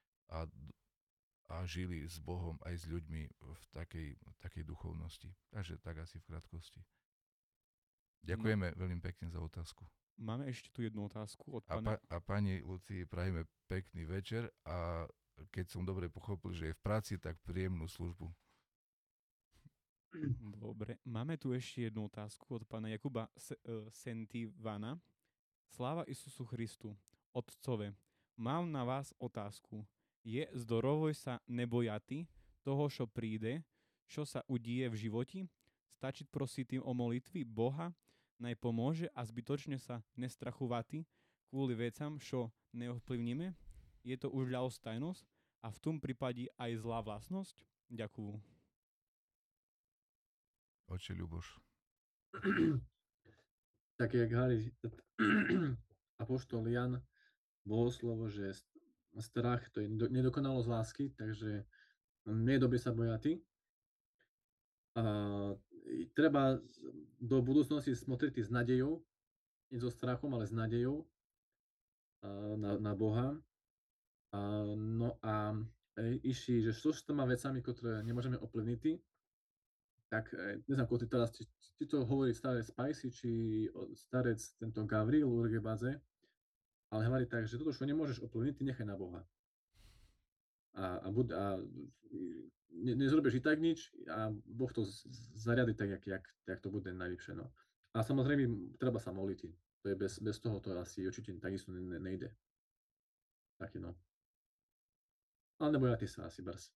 a žili s Bohom aj s ľuďmi v takej duchovnosti. Takže tak asi v krátkosti. Ďakujeme veľmi pekne za otázku. Máme ešte tu jednu otázku od pána... A pani Lucii prajeme pekný večer a keď som dobre pochopil, že je v práci, tak príjemnú službu. Dobre, máme tu ešte jednu otázku od pána Jakuba Sentivana. Sláva Isusu Christu. Otcove, mám na vás otázku. Je zdorovoj sa nebojati toho, čo príde, čo sa udie v životi? Stačí prosiť tým o molitvy Boha, naj pomôže a zbytočne sa nestrachuvati kvôli vecam, čo neovplyvníme. Je to už ľahostajnosť a v tom prípade aj zlá vlastnosť? Ďakujem. Oče Ľuboš. Tak jak Harry apoštol Jan bohoslovo, že strach to je nedokonalosť lásky, takže nie je dobre sa bojati. A treba do budúcnosti smotriť s nadejou, nie so strachom, ale s nadejou na Boha. No a išli, že čo s tými vecami, ktoré nemôžeme ovplyvniť, tak neznám, ako ty teraz, či to hovorí starec Spicy, či starec tento Gavril Urgebaze, ale hovorí tak, že toto, čo nemôžeš ovplyvniť, nechaj na Boha. A nezrobíš i tak nič a Boh to zariadi tak, jak to bude najlepšie. No. A samozrejme, treba sa modliť. To je bez toho to asi určite takisto nejde. Taký no. Ale nebojate sa asi brs.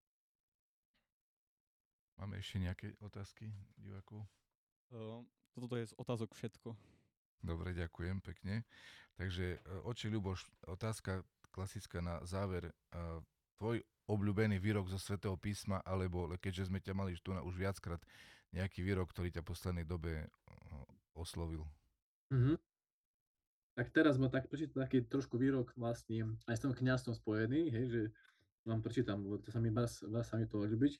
Máme ešte nejaké otázky divákov? Toto je z otázok všetko. Dobre, ďakujem pekne. Takže, oče Ľuboš, otázka klasická na záver. Tvoj obľúbený výrok zo Svätého písma, alebo keďže sme ťa mali tu už viackrát, nejaký výrok, ktorý ťa v poslednej dobe oslovil? Tak teraz ma tak prečítal taký trošku výrok vlastne aj s tom kňazstvom spojený, hej, že vám prečítam, lebo to sa mi to ľúbiť.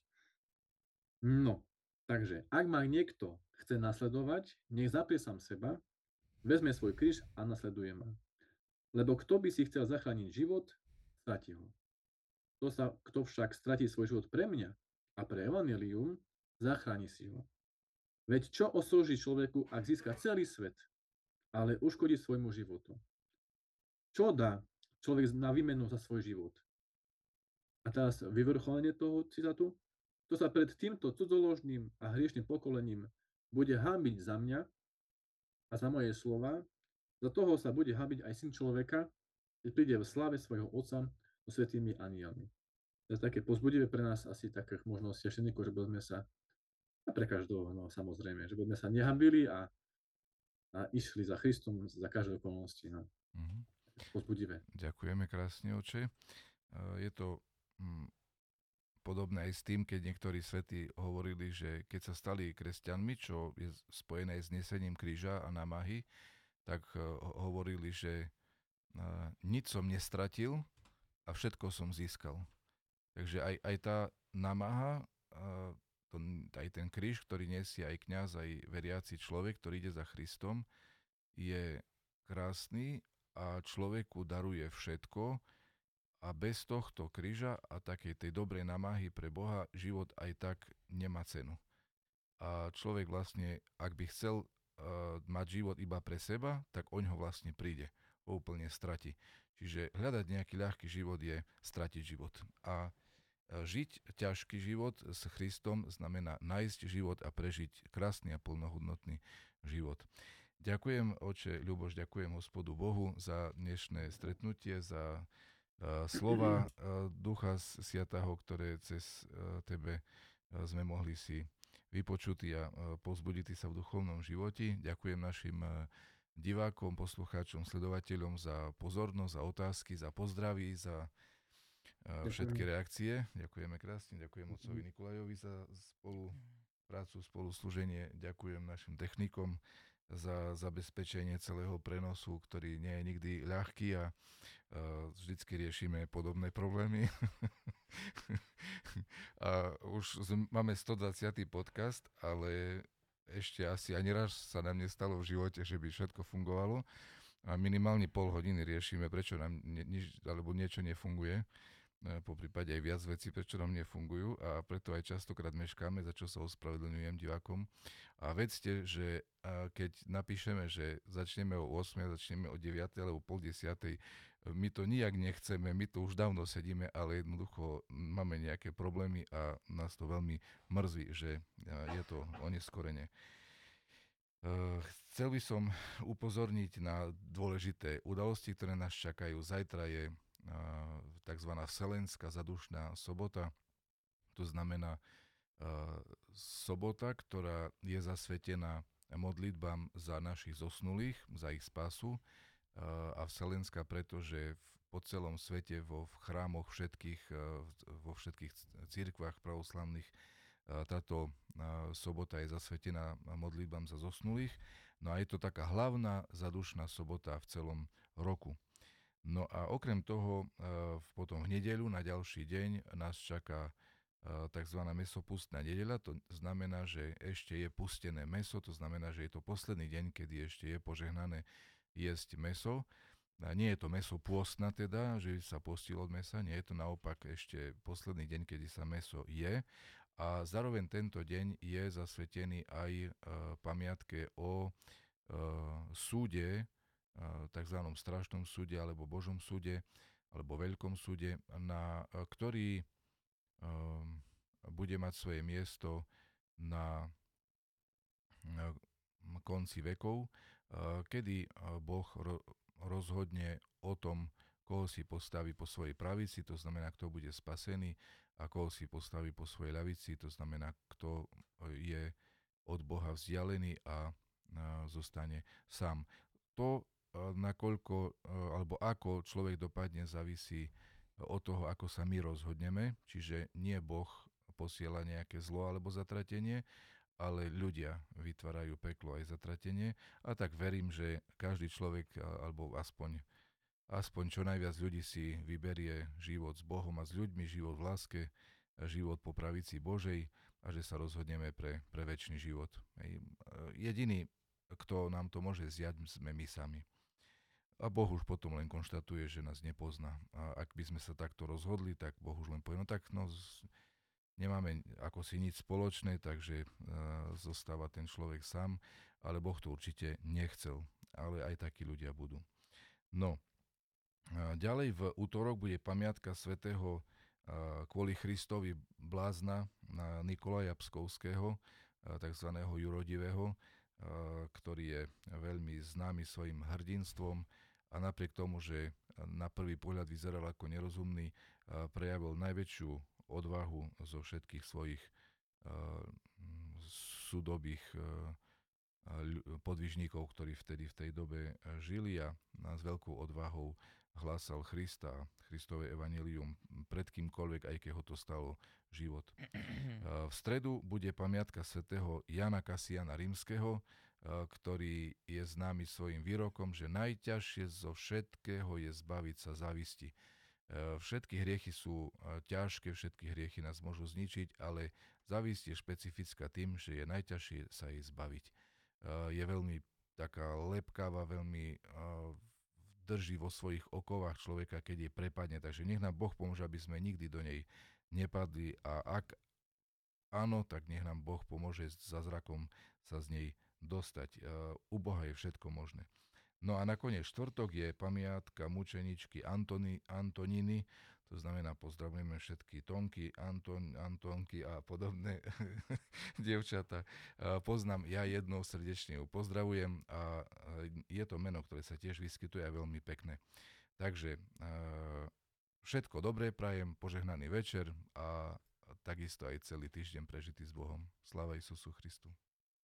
No, takže ak ma niekto chce nasledovať, nech zaprie sám seba, vezme svoj kríž a nasleduje ma. Lebo kto by si chcel zachrániť život, stratí ho. Kto však stratí svoj život pre mňa a pre evanjelium, zachráni si ho. Veď čo oslúži človeku, ak získa celý svet, ale uškodí svojmu životu? Čo dá človek na výmenu za svoj život? A teraz vyvrcholenie toho citátu. Kto sa pred týmto cudzoložným a hriešným pokolením bude hanbiť za mňa a za moje slova, za toho sa bude hanbiť aj Syn človeka, keď príde v sláve svojho Otca so svätými anielmi. To je také povzbudivé pre nás asi takých možno svešeníkov, že by sme sa, a pre každého, no samozrejme, že by sme sa nehambili a išli za Kristom za každé okolnosti. No. Povzbudivé. Ďakujeme krásne, oče. Je to podobné aj s tým, keď niektorí svätí hovorili, že keď sa stali kresťanmi, čo je spojené s nesením kríža a námahy, tak hovorili, že nič som nestratil a všetko som získal. Takže aj tá námaha, aj ten kríž, ktorý nesie aj kňaz, aj veriaci človek, ktorý ide za Kristom, je krásny a človeku daruje všetko a bez tohto kríža a takej tej dobrej námahy pre Boha život aj tak nemá cenu. A človek vlastne, ak by chcel mať život iba pre seba, tak oň ho vlastne príde, ho úplne stratí. Čiže hľadať nejaký ľahký život je stratiť život. A žiť ťažký život s Kristom znamená nájsť život a prežiť krásny a plnohodnotný život. Ďakujem, oče Ľuboš, ďakujem Hospodu Bohu za dnešné stretnutie, za slova Ducha Svätého, ktoré cez tebe sme mohli si vypočutí a povzbudití sa v duchovnom živote. Ďakujem našim divákom, poslucháčom, sledovateľom za pozornosť, za otázky, za pozdraví, za všetky reakcie. Ďakujeme krásne, ďakujem otcovi Nikolajovi za spoluprácu, spoluslúženie, ďakujem našim technikom za zabezpečenie celého prenosu, ktorý nie je nikdy ľahký a vždycky riešime podobné problémy. A už máme 120. podcast, ale ešte asi ani raz sa nám nestalo v živote, že by všetko fungovalo a minimálne pol hodiny riešime, prečo nám alebo niečo nefunguje. Po prípade aj viac vecí, prečo nám nefungujú a preto aj častokrát meškáme, za čo sa ospravedlňujem divákom. A vedzte, že keď napíšeme, že začneme o 8, začneme o 9 alebo pol 10, my to nijak nechceme, my tu už dávno sedíme, ale jednoducho máme nejaké problémy a nás to veľmi mrzí, že je to oneskorene. Chcel by som upozorniť na dôležité udalosti, ktoré nás čakajú. Zajtra je tzv. Vselenská zadušná sobota. To znamená sobota, ktorá je zasvetená modlitbám za našich zosnulých, za ich spásu a vselenská, pretože po celom svete v chrámoch vo všetkých cirkvách pravoslavných táto sobota je zasvetená modlitbám za zosnulých. No a je to taká hlavná zadušná sobota v celom roku. No a okrem toho potom v nedeľu na ďalší deň nás čaká tzv. Mesopustná nedeľa. To znamená, že ešte je pustené mäso, to znamená, že je to posledný deň, kedy ešte je požehnané jesť mäso. A nie je to mäso pôstna teda, že sa postilo od mäsa, nie je to naopak ešte posledný deň, kedy sa mäso je. A zároveň tento deň je zasvetený aj pamiatke o súde, tzv. Strašnom súde alebo Božom súde alebo Veľkom súde, na ktorý bude mať svoje miesto na konci vekov, kedy Boh rozhodne o tom, koho si postaví po svojej pravici, to znamená, kto bude spasený, a koho si postaví po svojej ľavici, to znamená, kto je od Boha vzdialený a zostane sám. To, nakoľko, alebo ako človek dopadne, závisí od toho, ako sa my rozhodneme, čiže nie Boh posiela nejaké zlo alebo zatratenie, ale ľudia vytvárajú peklo aj zatratenie, a tak verím, že každý človek, alebo aspoň čo najviac ľudí si vyberie život s Bohom a s ľuďmi, život v láske, život po pravici Božej, a že sa rozhodneme pre večný život. Jediný, kto nám to môže zjať, sme my sami. A Boh už potom len konštatuje, že nás nepozná. A ak by sme sa takto rozhodli, tak Boh už len povie, nemáme ako si nič spoločné, takže zostáva ten človek sám, ale Boh to určite nechcel. Ale aj takí ľudia budú. No, ďalej v útorok bude pamiatka svätého kvôli Christovi blázna Nikolaja Pskovského, takzvaného jurodivého, ktorý je veľmi známy svojim hrdinstvom, a napriek tomu, že na prvý pohľad vyzeral ako nerozumný, prejavil najväčšiu odvahu zo všetkých svojich súdobých podvižníkov, ktorí vtedy v tej dobe žili, a s veľkou odvahou hlásal Krista, Kristové evanjelium pred kýmkoľvek, aj keď ho to stalo život. V stredu bude pamiatka svätého Jana Kasiana Rímskeho, ktorý je známy svojim výrokom, že najťažšie zo všetkého je zbaviť sa závisti. Všetky hriechy sú ťažké, všetky hriechy nás môžu zničiť, ale závisť je špecifická tým, že je najťažšie sa jej zbaviť. Je veľmi taká lepkáva, veľmi drží vo svojich okovách človeka, keď je prepadne. Takže nech nám Boh pomôže, aby sme nikdy do nej nepadli, a ak áno, tak nech nám Boh pomôže za zrakom sa z nej dostať. U Boha je všetko možné. No a nakoniec štvrtok je pamiatka mučeničky Antoniny, to znamená, pozdravujeme všetky Tonky, Antonky a podobné dievčatá. Poznám ja jednou, srdečne ju pozdravujem, a je to meno, ktoré sa tiež vyskytuje, a veľmi pekné. Takže všetko dobré prajem, požehnaný večer a takisto aj celý týždeň prežitý s Bohom. Sláva Isusu Christu.